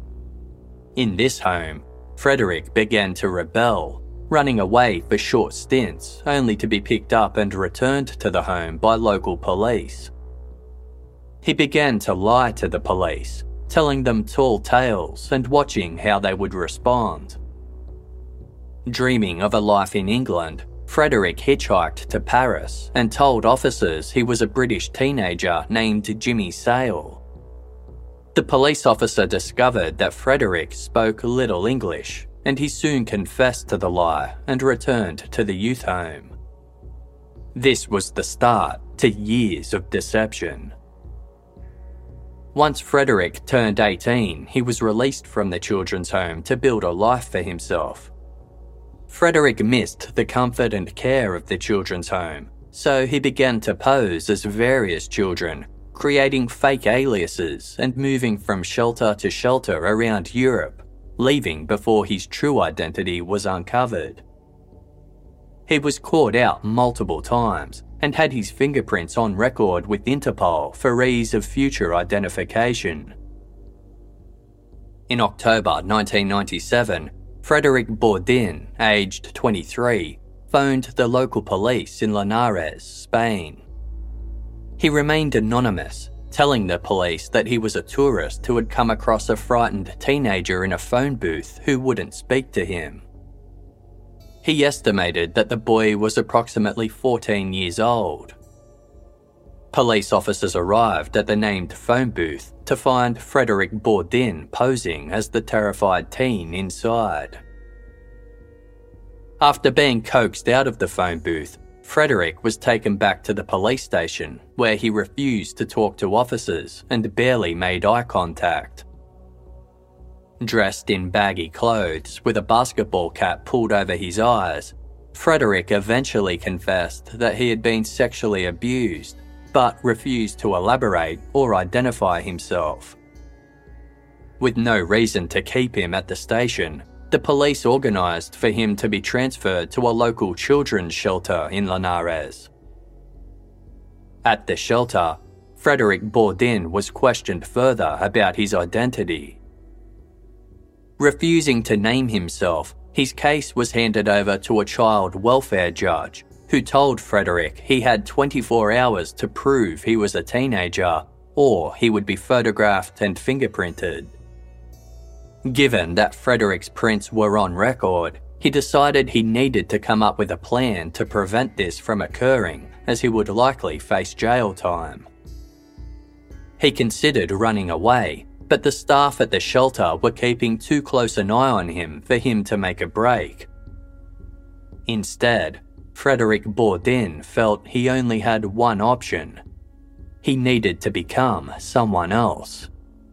Speaker 2: In this home, Frederick began to rebel, running away for short stints only to be picked up and returned to the home by local police. He began to lie to the police, telling them tall tales and watching how they would respond. Dreaming of a life in England, Frederick hitchhiked to Paris and told officers he was a British teenager named Jimmy Sale. The police officer discovered that Frederick spoke little English, and he soon confessed to the lie and returned to the youth home. This was the start to years of deception. Once Frederick turned 18, he was released from the children's home to build a life for himself. Frederick missed the comfort and care of the children's home, so he began to pose as various children, creating fake aliases and moving from shelter to shelter around Europe, leaving before his true identity was uncovered. He was caught out multiple times and had his fingerprints on record with Interpol for ease of future identification. In October 1997, Frederick Bourdin, aged 23, phoned the local police in Linares, Spain. He remained anonymous, telling the police that he was a tourist who had come across a frightened teenager in a phone booth who wouldn't speak to him. He estimated that the boy was approximately 14 years old. Police officers arrived at the named phone booth to find Frederick Bourdin posing as the terrified teen inside. After being coaxed out of the phone booth, Frederick was taken back to the police station, where he refused to talk to officers and barely made eye contact. Dressed in baggy clothes with a basketball cap pulled over his eyes, Frederick eventually confessed that he had been sexually abused, but refused to elaborate or identify himself. With no reason to keep him at the station, the police organised for him to be transferred to a local children's shelter in Linares. At the shelter, Frederick Bourdin was questioned further about his identity. Refusing to name himself, his case was handed over to a child welfare judge who told Frederick he had 24 hours to prove he was a teenager or he would be photographed and fingerprinted. Given that Frederick's prints were on record, he decided he needed to come up with a plan to prevent this from occurring, as he would likely face jail time. He considered running away, but the staff at the shelter were keeping too close an eye on him for him to make a break. Instead, Frederick Bourdin felt he only had one option. He needed to become someone else.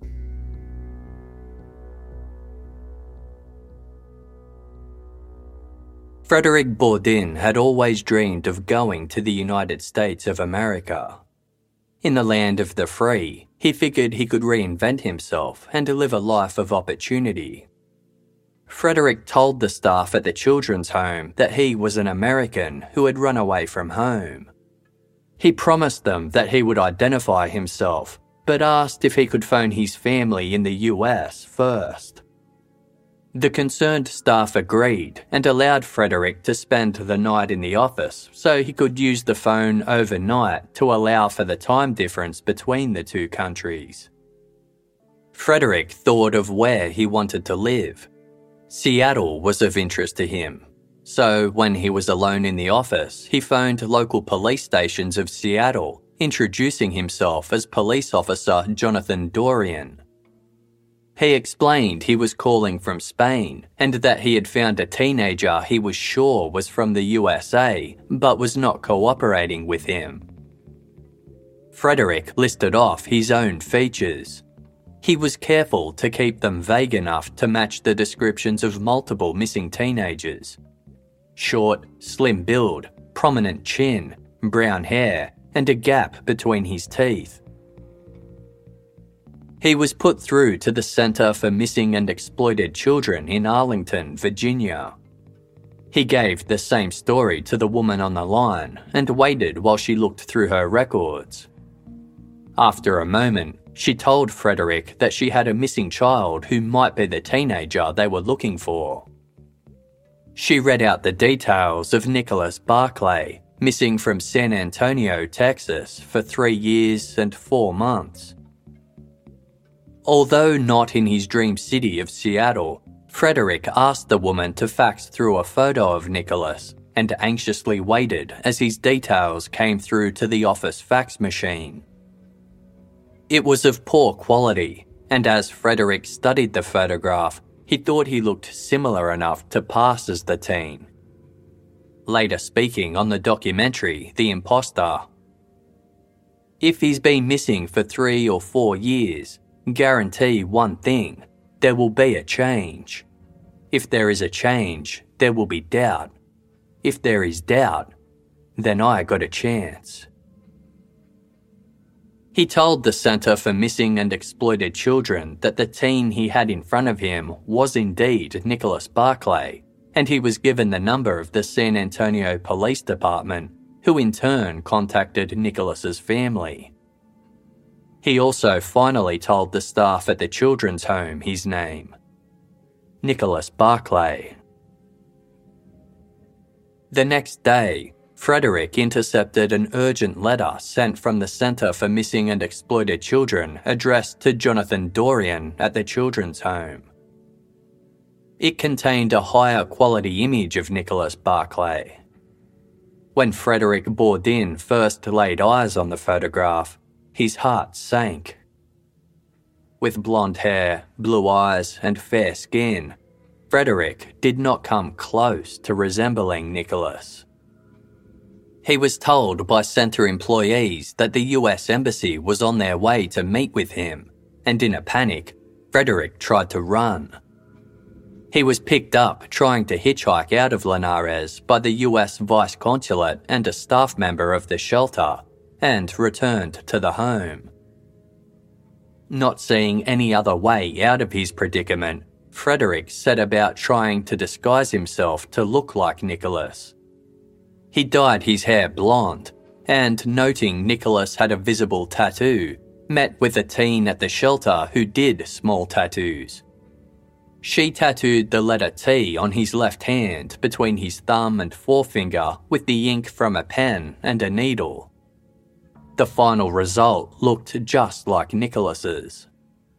Speaker 2: Frederick Bourdin had always dreamed of going to the United States of America. In the land of the free, he figured he could reinvent himself and live a life of opportunity. Frederick told the staff at the children's home that he was an American who had run away from home. He promised them that he would identify himself, but asked if he could phone his family in the US first. The concerned staff agreed and allowed Frederick to spend the night in the office so he could use the phone overnight to allow for the time difference between the two countries. Frederick thought of where he wanted to live. Seattle was of interest to him, so when he was alone in the office, he phoned local police stations of Seattle, introducing himself as police officer Jonathan Dorian. He explained he was calling from Spain and that he had found a teenager he was sure was from the USA but was not cooperating with him. Frederick listed off his own features. He was careful to keep them vague enough to match the descriptions of multiple missing teenagers. Short, slim build, prominent chin, brown hair, and a gap between his teeth. He was put through to the Center for Missing and Exploited Children in Arlington, Virginia. He gave the same story to the woman on the line and waited while she looked through her records. After a moment, she told Frederick that she had a missing child who might be the teenager they were looking for. She read out the details of Nicholas Barclay, missing from San Antonio, Texas, for 3 years and 4 months. Although not in his dream city of Seattle, Frederick asked the woman to fax through a photo of Nicholas and anxiously waited as his details came through to the office fax machine. It was of poor quality, and as Frederick studied the photograph, he thought he looked similar enough to pass as the teen. Later speaking on the documentary The Imposter, "If he's been missing for 3 or 4 years, guarantee one thing, there will be a change. If there is a change, there will be doubt. If there is doubt, then I got a chance." He told the Center for Missing and Exploited Children that the teen he had in front of him was indeed Nicholas Barclay, and he was given the number of the San Antonio Police Department, who in turn contacted Nicholas's family. He also finally told the staff at the children's home his name: Nicholas Barclay. The next day, Frederick intercepted an urgent letter sent from the Center for Missing and Exploited Children addressed to Jonathan Dorian at the children's home. It contained a higher quality image of Nicholas Barclay. When Frederick Bourdin first laid eyes on the photograph, his heart sank. With blonde hair, blue eyes, and fair skin, Frederick did not come close to resembling Nicholas. He was told by Center employees that the US Embassy was on their way to meet with him, and in a panic, Frederick tried to run. He was picked up trying to hitchhike out of Linares by the US Vice Consulate and a staff member of the shelter, and returned to the home. Not seeing any other way out of his predicament, Frederick set about trying to disguise himself to look like Nicholas. He dyed his hair blonde, and noting Nicholas had a visible tattoo, met with a teen at the shelter who did small tattoos. She tattooed the letter T on his left hand between his thumb and forefinger with the ink from a pen and a needle. The final result looked just like Nicholas's.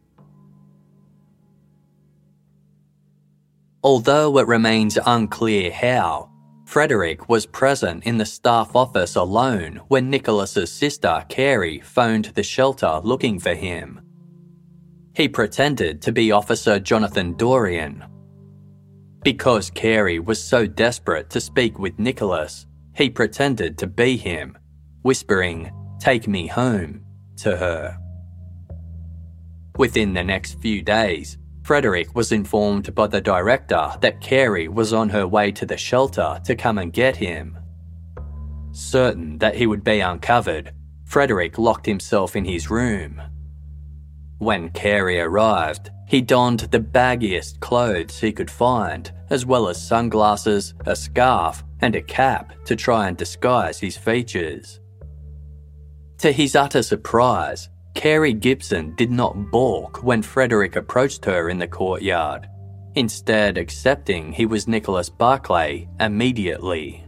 Speaker 2: Although it remains unclear how, Frederick was present in the staff office alone when Nicholas's sister, Carrie, phoned the shelter looking for him. He pretended to be Officer Jonathan Dorian. Because Carrie was so desperate to speak with Nicholas, he pretended to be him, whispering, "Take me home," to her. Within the next few days, Frederick was informed by the director that Carrie was on her way to the shelter to come and get him. Certain that he would be uncovered, Frederick locked himself in his room. When Carrie arrived, he donned the baggiest clothes he could find, as well as sunglasses, a scarf, and a cap to try and disguise his features. To his utter surprise, Carrie Gibson did not balk when Frederick approached her in the courtyard, instead accepting he was Nicholas Barclay immediately.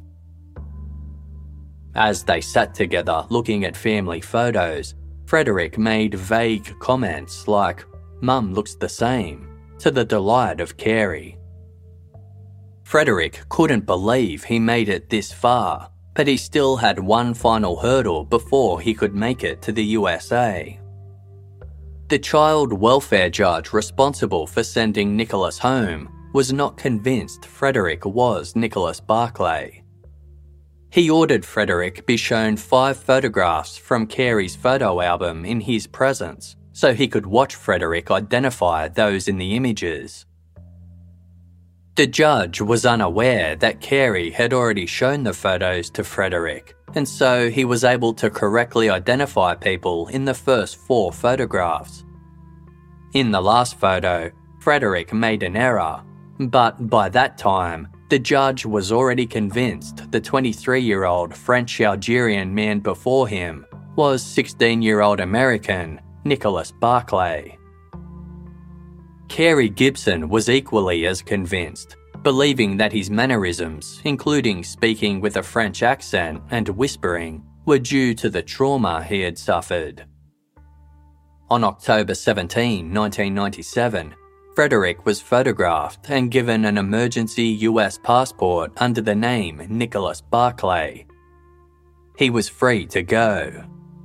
Speaker 2: As they sat together looking at family photos, Frederick made vague comments like, "Mum looks the same," to the delight of Carrie. Frederick couldn't believe he made it this far, but he still had one final hurdle before he could make it to the USA. The child welfare judge responsible for sending Nicholas home was not convinced Frederick was Nicholas Barclay. He ordered Frederick be shown 5 photographs from Carrie's photo album in his presence so he could watch Frederick identify those in the images. The judge was unaware that Carrie had already shown the photos to Frederick, and so he was able to correctly identify people in the first 4 photographs. In the last photo, Frederick made an error, but by that time, the judge was already convinced the 23-year-old French-Algerian man before him was 16-year-old American Nicholas Barclay. Carrie Gibson was equally as convinced, believing that his mannerisms, including speaking with a French accent and whispering, were due to the trauma he had suffered. On October 17, 1997, Frederick was photographed and given an emergency US passport under the name Nicholas Barclay. He was free to go.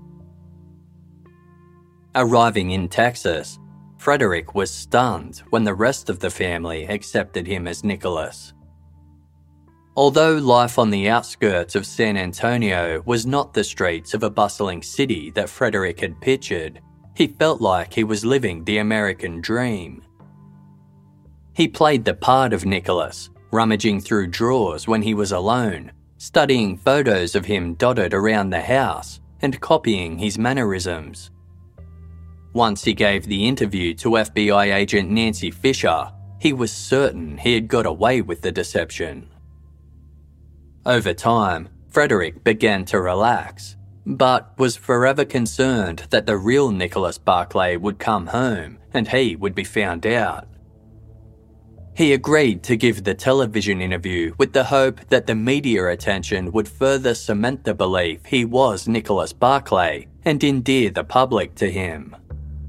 Speaker 2: Arriving in Texas, Frederick was stunned when the rest of the family accepted him as Nicholas. Although life on the outskirts of San Antonio was not the streets of a bustling city that Frederick had pictured, he felt like he was living the American dream. He played the part of Nicholas, rummaging through drawers when he was alone, studying photos of him dotted around the house, and copying his mannerisms. Once he gave the interview to FBI agent Nancy Fisher, he was certain he had got away with the deception. Over time, Frederick began to relax, but was forever concerned that the real Nicholas Barclay would come home and he would be found out. He agreed to give the television interview with the hope that the media attention would further cement the belief he was Nicholas Barclay and endear the public to him.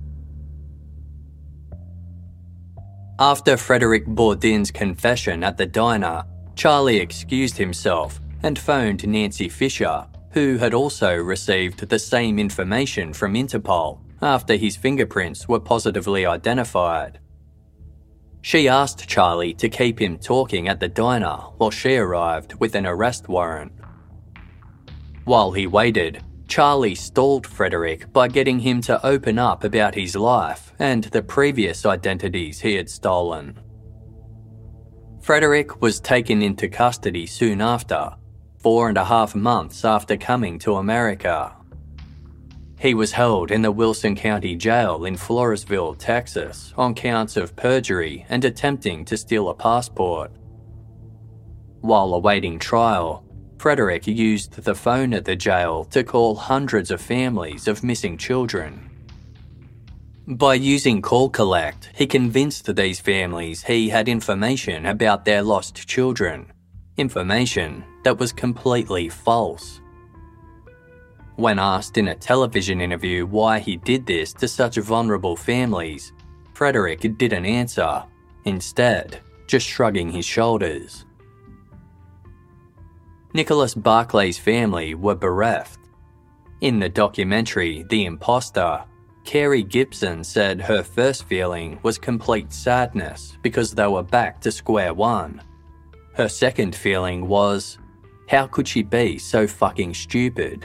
Speaker 2: After Frederick Bourdin's confession at the diner, Charlie excused himself and phoned Nancy Fisher, who had also received the same information from Interpol after his fingerprints were positively identified. She asked Charlie to keep him talking at the diner while she arrived with an arrest warrant. While he waited, Charlie stalled Frederick by getting him to open up about his life and the previous identities he had stolen. Frederick was taken into custody soon after, 4.5 months after coming to America. He was held in the Wilson County Jail in Floresville, Texas, on counts of perjury and attempting to steal a passport. While awaiting trial, Frederick used the phone at the jail to call hundreds of families of missing children. By using Call Collect, he convinced these families he had information about their lost children, information that was completely false. When asked in a television interview why he did this to such vulnerable families, Frederick didn't answer, instead, just shrugging his shoulders. Nicholas Barclay's family were bereft. In the documentary The Imposter, Carrie Gibson said her first feeling was complete sadness because they were back to square one. Her second feeling was, how could she be so fucking stupid?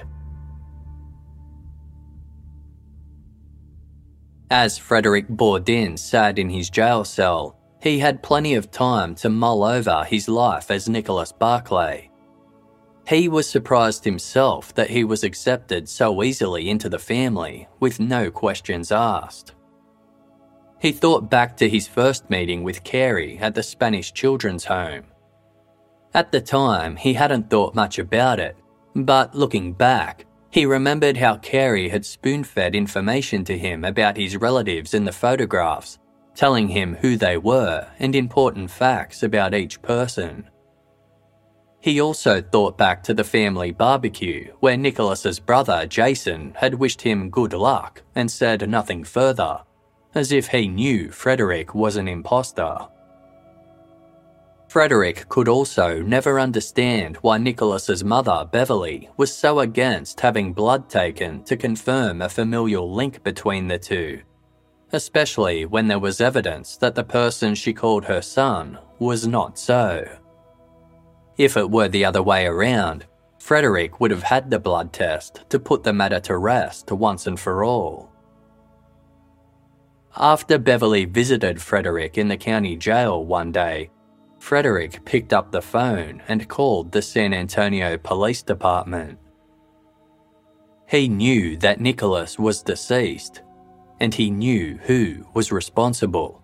Speaker 2: As Frederick Bourdin sat in his jail cell, he had plenty of time to mull over his life as Nicholas Barclay. He was surprised himself that he was accepted so easily into the family with no questions asked. He thought back to his first meeting with Carrie at the Spanish Children's Home. At the time, he hadn't thought much about it, but looking back, he remembered how Carrie had spoon-fed information to him about his relatives in the photographs, telling him who they were and important facts about each person. He also thought back to the family barbecue where Nicholas's brother Jason had wished him good luck and said nothing further, as if he knew Frederick was an imposter. Frederick could also never understand why Nicholas's mother Beverly was so against having blood taken to confirm a familial link between the two, especially when there was evidence that the person she called her son was not so. If it were the other way around, Frederick would have had the blood test to put the matter to rest once and for all. After Beverly visited Frederick in the county jail one day, Frederick picked up the phone and called the San Antonio Police Department. He knew that Nicholas was deceased, and he knew who was responsible.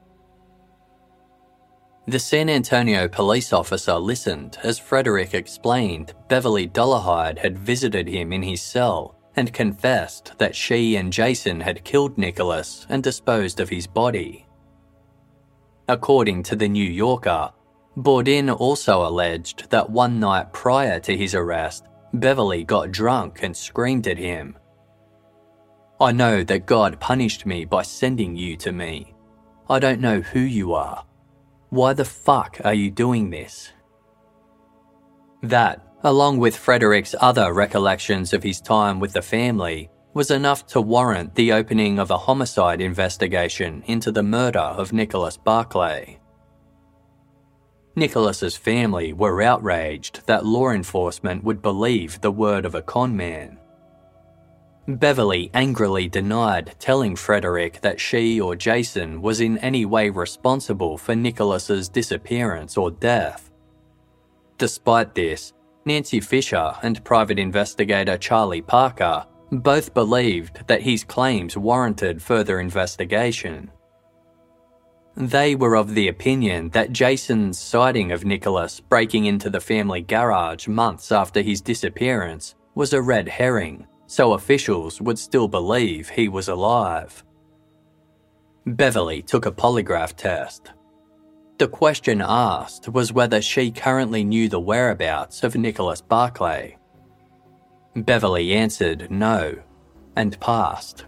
Speaker 2: The San Antonio police officer listened as Frederick explained Beverly Dollahide had visited him in his cell and confessed that she and Jason had killed Nicholas and disposed of his body. According to the New Yorker, Bourdin also alleged that one night prior to his arrest, Beverly got drunk and screamed at him, "I know that God punished me by sending you to me. I don't know who you are. Why the fuck are you doing this?" That, along with Frederick's other recollections of his time with the family, was enough to warrant the opening of a homicide investigation into the murder of Nicholas Barclay. Nicholas's family were outraged that law enforcement would believe the word of a con man. Beverly angrily denied telling Frederick that she or Jason was in any way responsible for Nicholas's disappearance or death. Despite this, Nancy Fisher and private investigator Charlie Parker both believed that his claims warranted further investigation. They were of the opinion that Jason's sighting of Nicholas breaking into the family garage months after his disappearance was a red herring, so officials would still believe he was alive. Beverly took a polygraph test. The question asked was whether she currently knew the whereabouts of Nicholas Barclay. Beverly answered no, and passed.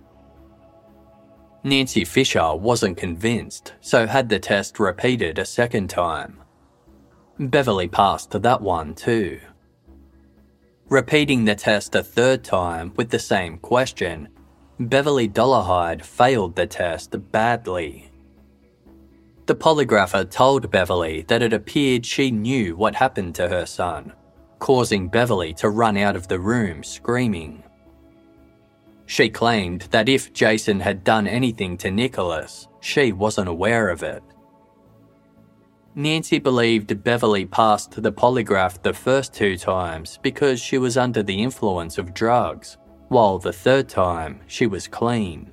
Speaker 2: Nancy Fisher wasn't convinced, so had the test repeated a second time. Beverly passed that one too. Repeating the test a third time with the same question, Beverly Dollahide failed the test badly. The polygrapher told Beverly that it appeared she knew what happened to her son, causing Beverly to run out of the room screaming. She claimed that if Jason had done anything to Nicholas, she wasn't aware of it. Nancy believed Beverly passed the polygraph the first two times because she was under the influence of drugs, while the third time she was clean.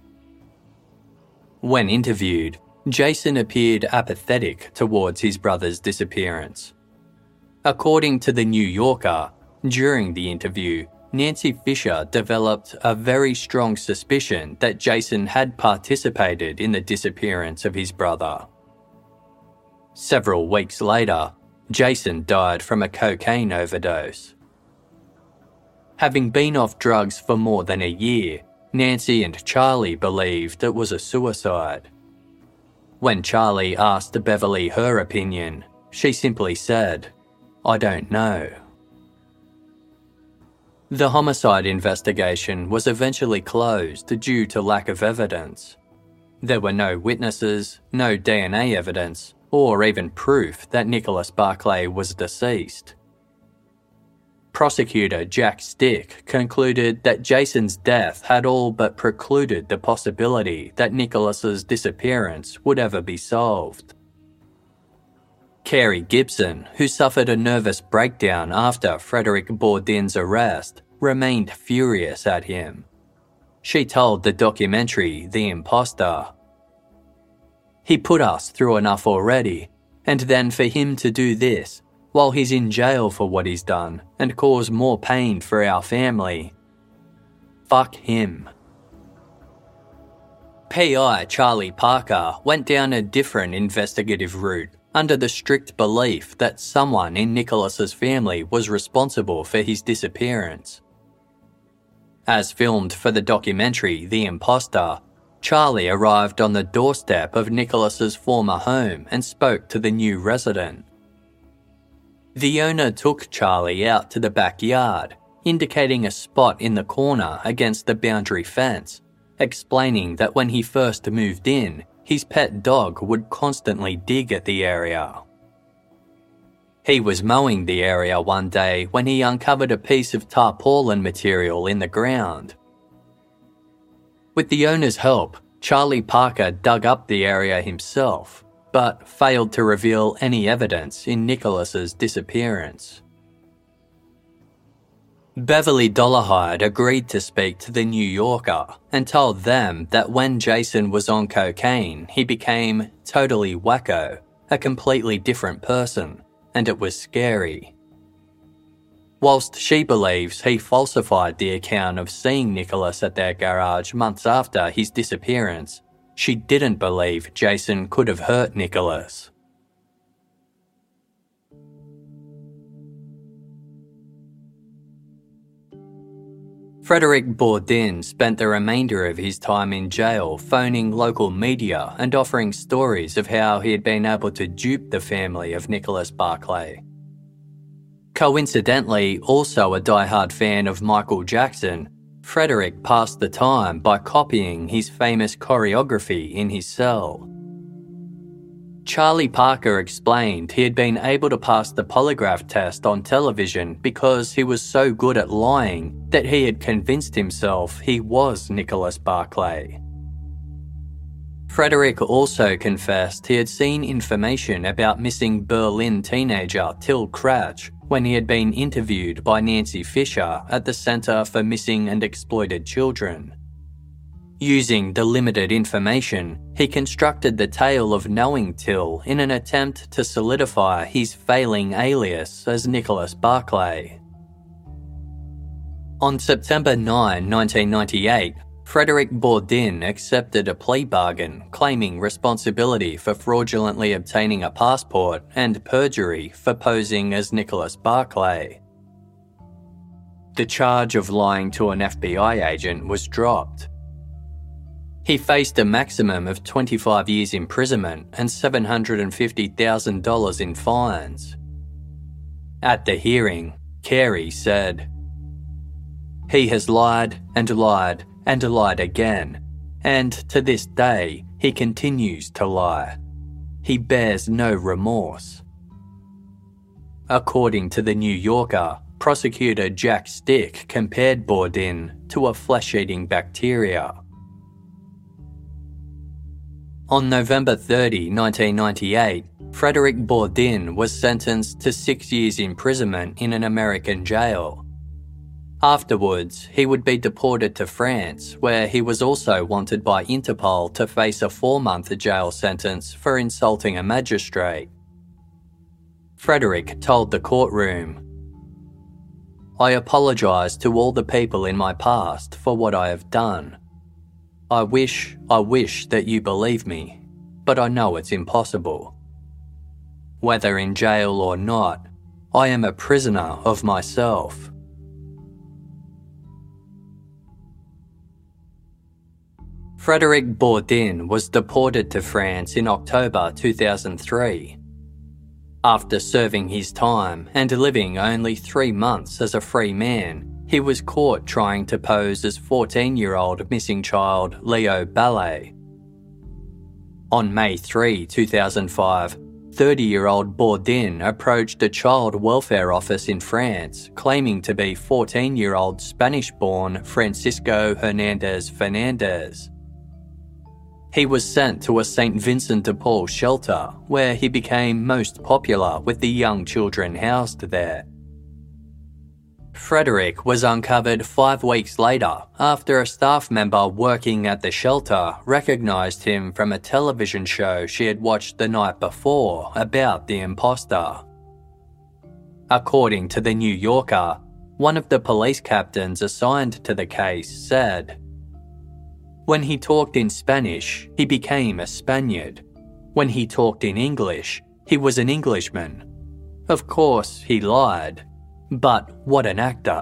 Speaker 2: When interviewed, Jason appeared apathetic towards his brother's disappearance. According to The New Yorker, during the interview, Nancy Fisher developed a very strong suspicion that Jason had participated in the disappearance of his brother. Several weeks later, Jason died from a cocaine overdose. Having been off drugs for more than a year, Nancy and Charlie believed it was a suicide. When Charlie asked Beverly her opinion, she simply said, "I don't know." The homicide investigation was eventually closed due to lack of evidence. There were no witnesses, no DNA evidence, or even proof that Nicholas Barclay was deceased. Prosecutor Jack Stick concluded that Jason's death had all but precluded the possibility that Nicholas's disappearance would ever be solved. Carey Gibson, who suffered a nervous breakdown after Frederick Bourdin's arrest, remained furious at him. She told the documentary The Imposter, "He put us through enough already, and then for him to do this, while he's in jail for what he's done, and cause more pain for our family. Fuck him." PI Charlie Parker went down a different investigative route under the strict belief that someone in Nicholas's family was responsible for his disappearance. As filmed for the documentary The Imposter, Charlie arrived on the doorstep of Nicholas's former home and spoke to the new resident. The owner took Charlie out to the backyard, indicating a spot in the corner against the boundary fence, explaining that when he first moved in, his pet dog would constantly dig at the area. He was mowing the area one day when he uncovered a piece of tarpaulin material in the ground. With the owner's help, Charlie Parker dug up the area himself, but failed to reveal any evidence in Nicholas's disappearance. Beverly Dolarhyde agreed to speak to The New Yorker and told them that when Jason was on cocaine, he became totally wacko, a completely different person, and it was scary. Whilst she believes he falsified the account of seeing Nicholas at their garage months after his disappearance, she didn't believe Jason could have hurt Nicholas. Frederick Bourdin spent the remainder of his time in jail phoning local media and offering stories of how he had been able to dupe the family of Nicholas Barclay. Coincidentally, also a diehard fan of Michael Jackson, Frederick passed the time by copying his famous choreography in his cell. Charlie Parker explained he had been able to pass the polygraph test on television because he was so good at lying that he had convinced himself he was Nicholas Barclay. Frederick also confessed he had seen information about missing Berlin teenager Till Cratch when he had been interviewed by Nancy Fisher at the Center for Missing and Exploited Children. Using the limited information, he constructed the tale of knowing Till in an attempt to solidify his failing alias as Nicholas Barclay. On September 9, 1998, Frederick Bourdin accepted a plea bargain claiming responsibility for fraudulently obtaining a passport and perjury for posing as Nicholas Barclay. The charge of lying to an FBI agent was dropped. He faced a maximum of 25 years imprisonment and $750,000 in fines. At the hearing, Carey said, "He has lied and lied and lied again, and to this day he continues to lie. He bears no remorse." According to The New Yorker, prosecutor Jack Stick compared Bourdin to a flesh-eating bacteria. On November 30, 1998, Frederick Bourdin was sentenced to 6 years imprisonment in an American jail. Afterwards, he would be deported to France, where he was also wanted by Interpol to face a 4-month jail sentence for insulting a magistrate. Frederick told the courtroom, "I apologise to all the people in my past for what I have done. I wish that you believe me, but I know it's impossible. Whether in jail or not, I am a prisoner of myself." Frederick Bourdin was deported to France in October 2003. After serving his time and living only 3 months as a free man, he was caught trying to pose as 14-year-old missing child Leo Ballet. On May 3, 2005, 30-year-old Bourdin approached a child welfare office in France claiming to be 14-year-old Spanish-born Francisco Hernandez Fernandez. He was sent to a St. Vincent de Paul shelter, where he became most popular with the young children housed there. Frederick was uncovered 5 weeks later after a staff member working at the shelter recognised him from a television show she had watched the night before about the imposter. According to the New Yorker, one of the police captains assigned to the case said, "When he talked in Spanish, he became a Spaniard. When he talked in English, he was an Englishman. Of course, he lied. But what an actor."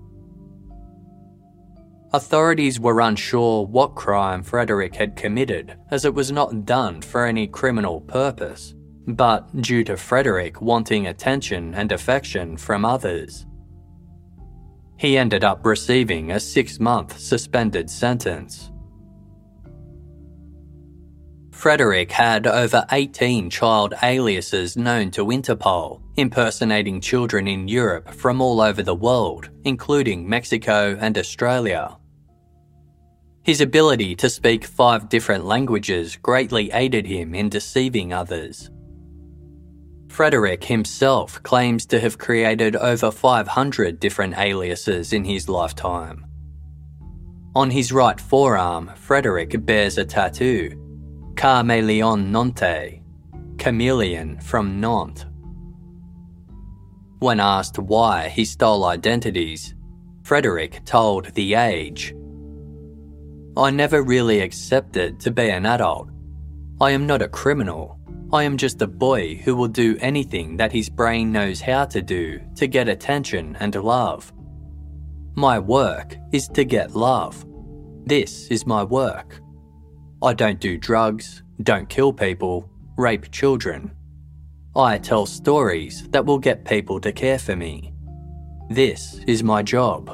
Speaker 2: Authorities were unsure what crime Frederick had committed, as it was not done for any criminal purpose, but due to Frederick wanting attention and affection from others. He ended up receiving a 6-month suspended sentence. Frederick had over 18 child aliases known to Interpol, impersonating children in Europe from all over the world, including Mexico and Australia. His ability to speak 5 different languages greatly aided him in deceiving others. Frederick himself claims to have created over 500 different aliases in his lifetime. On his right forearm, Frederick bears a tattoo, Caméléon Nantais, chameleon from Nantes. When asked why he stole identities, Frederick told The Age, "I never really accepted to be an adult. I am not a criminal. I am just a boy who will do anything that his brain knows how to do to get attention and love. My work is to get love. This is my work. I don't do drugs, don't kill people, rape children. I tell stories that will get people to care for me. This is my job."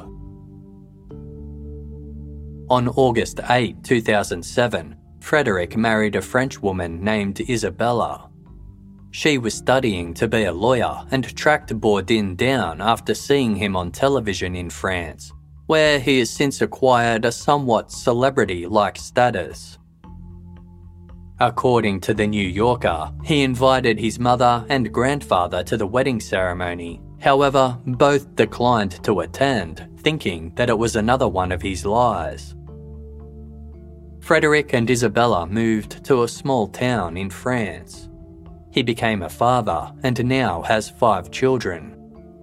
Speaker 2: On August 8, 2007, Frederick married a French woman named Isabella. She was studying to be a lawyer and tracked Bourdin down after seeing him on television in France, where he has since acquired a somewhat celebrity-like status. According to the New Yorker, he invited his mother and grandfather to the wedding ceremony. However, both declined to attend, thinking that it was another one of his lies. Frederick and Isabella moved to a small town in France. He became a father and now has 5 children.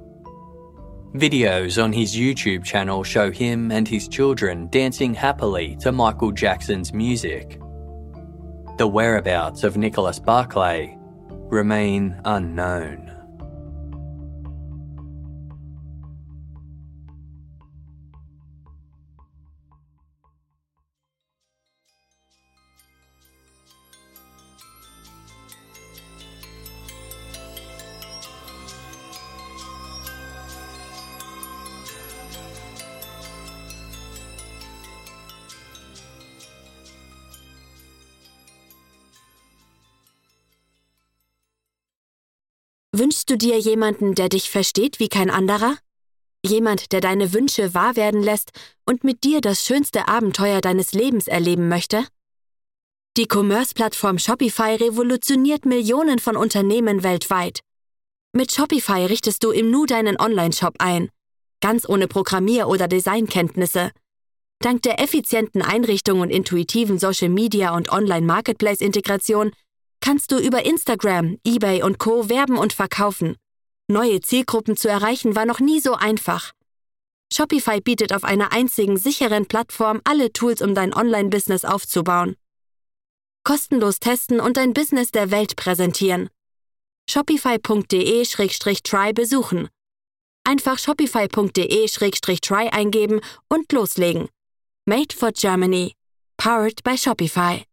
Speaker 2: Videos on his YouTube channel show him and his children dancing happily to Michael Jackson's music. The whereabouts of Nicholas Barclay remain unknown.
Speaker 3: Wünschst du dir jemanden, der dich versteht wie kein anderer? Jemand, der deine Wünsche wahr werden lässt und mit dir das schönste Abenteuer deines Lebens erleben möchte? Die Commerce-Plattform Shopify revolutioniert Millionen von Unternehmen weltweit. Mit Shopify richtest du im Nu deinen Online-Shop ein. ganz ohne Programmier- oder Designkenntnisse. Dank der effizienten Einrichtung und intuitiven Social-Media- und Online-Marketplace-Integration kannst du über Instagram, eBay und Co. werben und verkaufen. Neue Zielgruppen zu erreichen war noch nie so einfach. Shopify bietet auf einer einzigen sicheren Plattform alle Tools, um dein Online-Business aufzubauen. Kostenlos testen und dein Business der Welt präsentieren. Shopify.de/try besuchen. Einfach shopify.de/try eingeben und loslegen. Made for Germany. Powered by Shopify.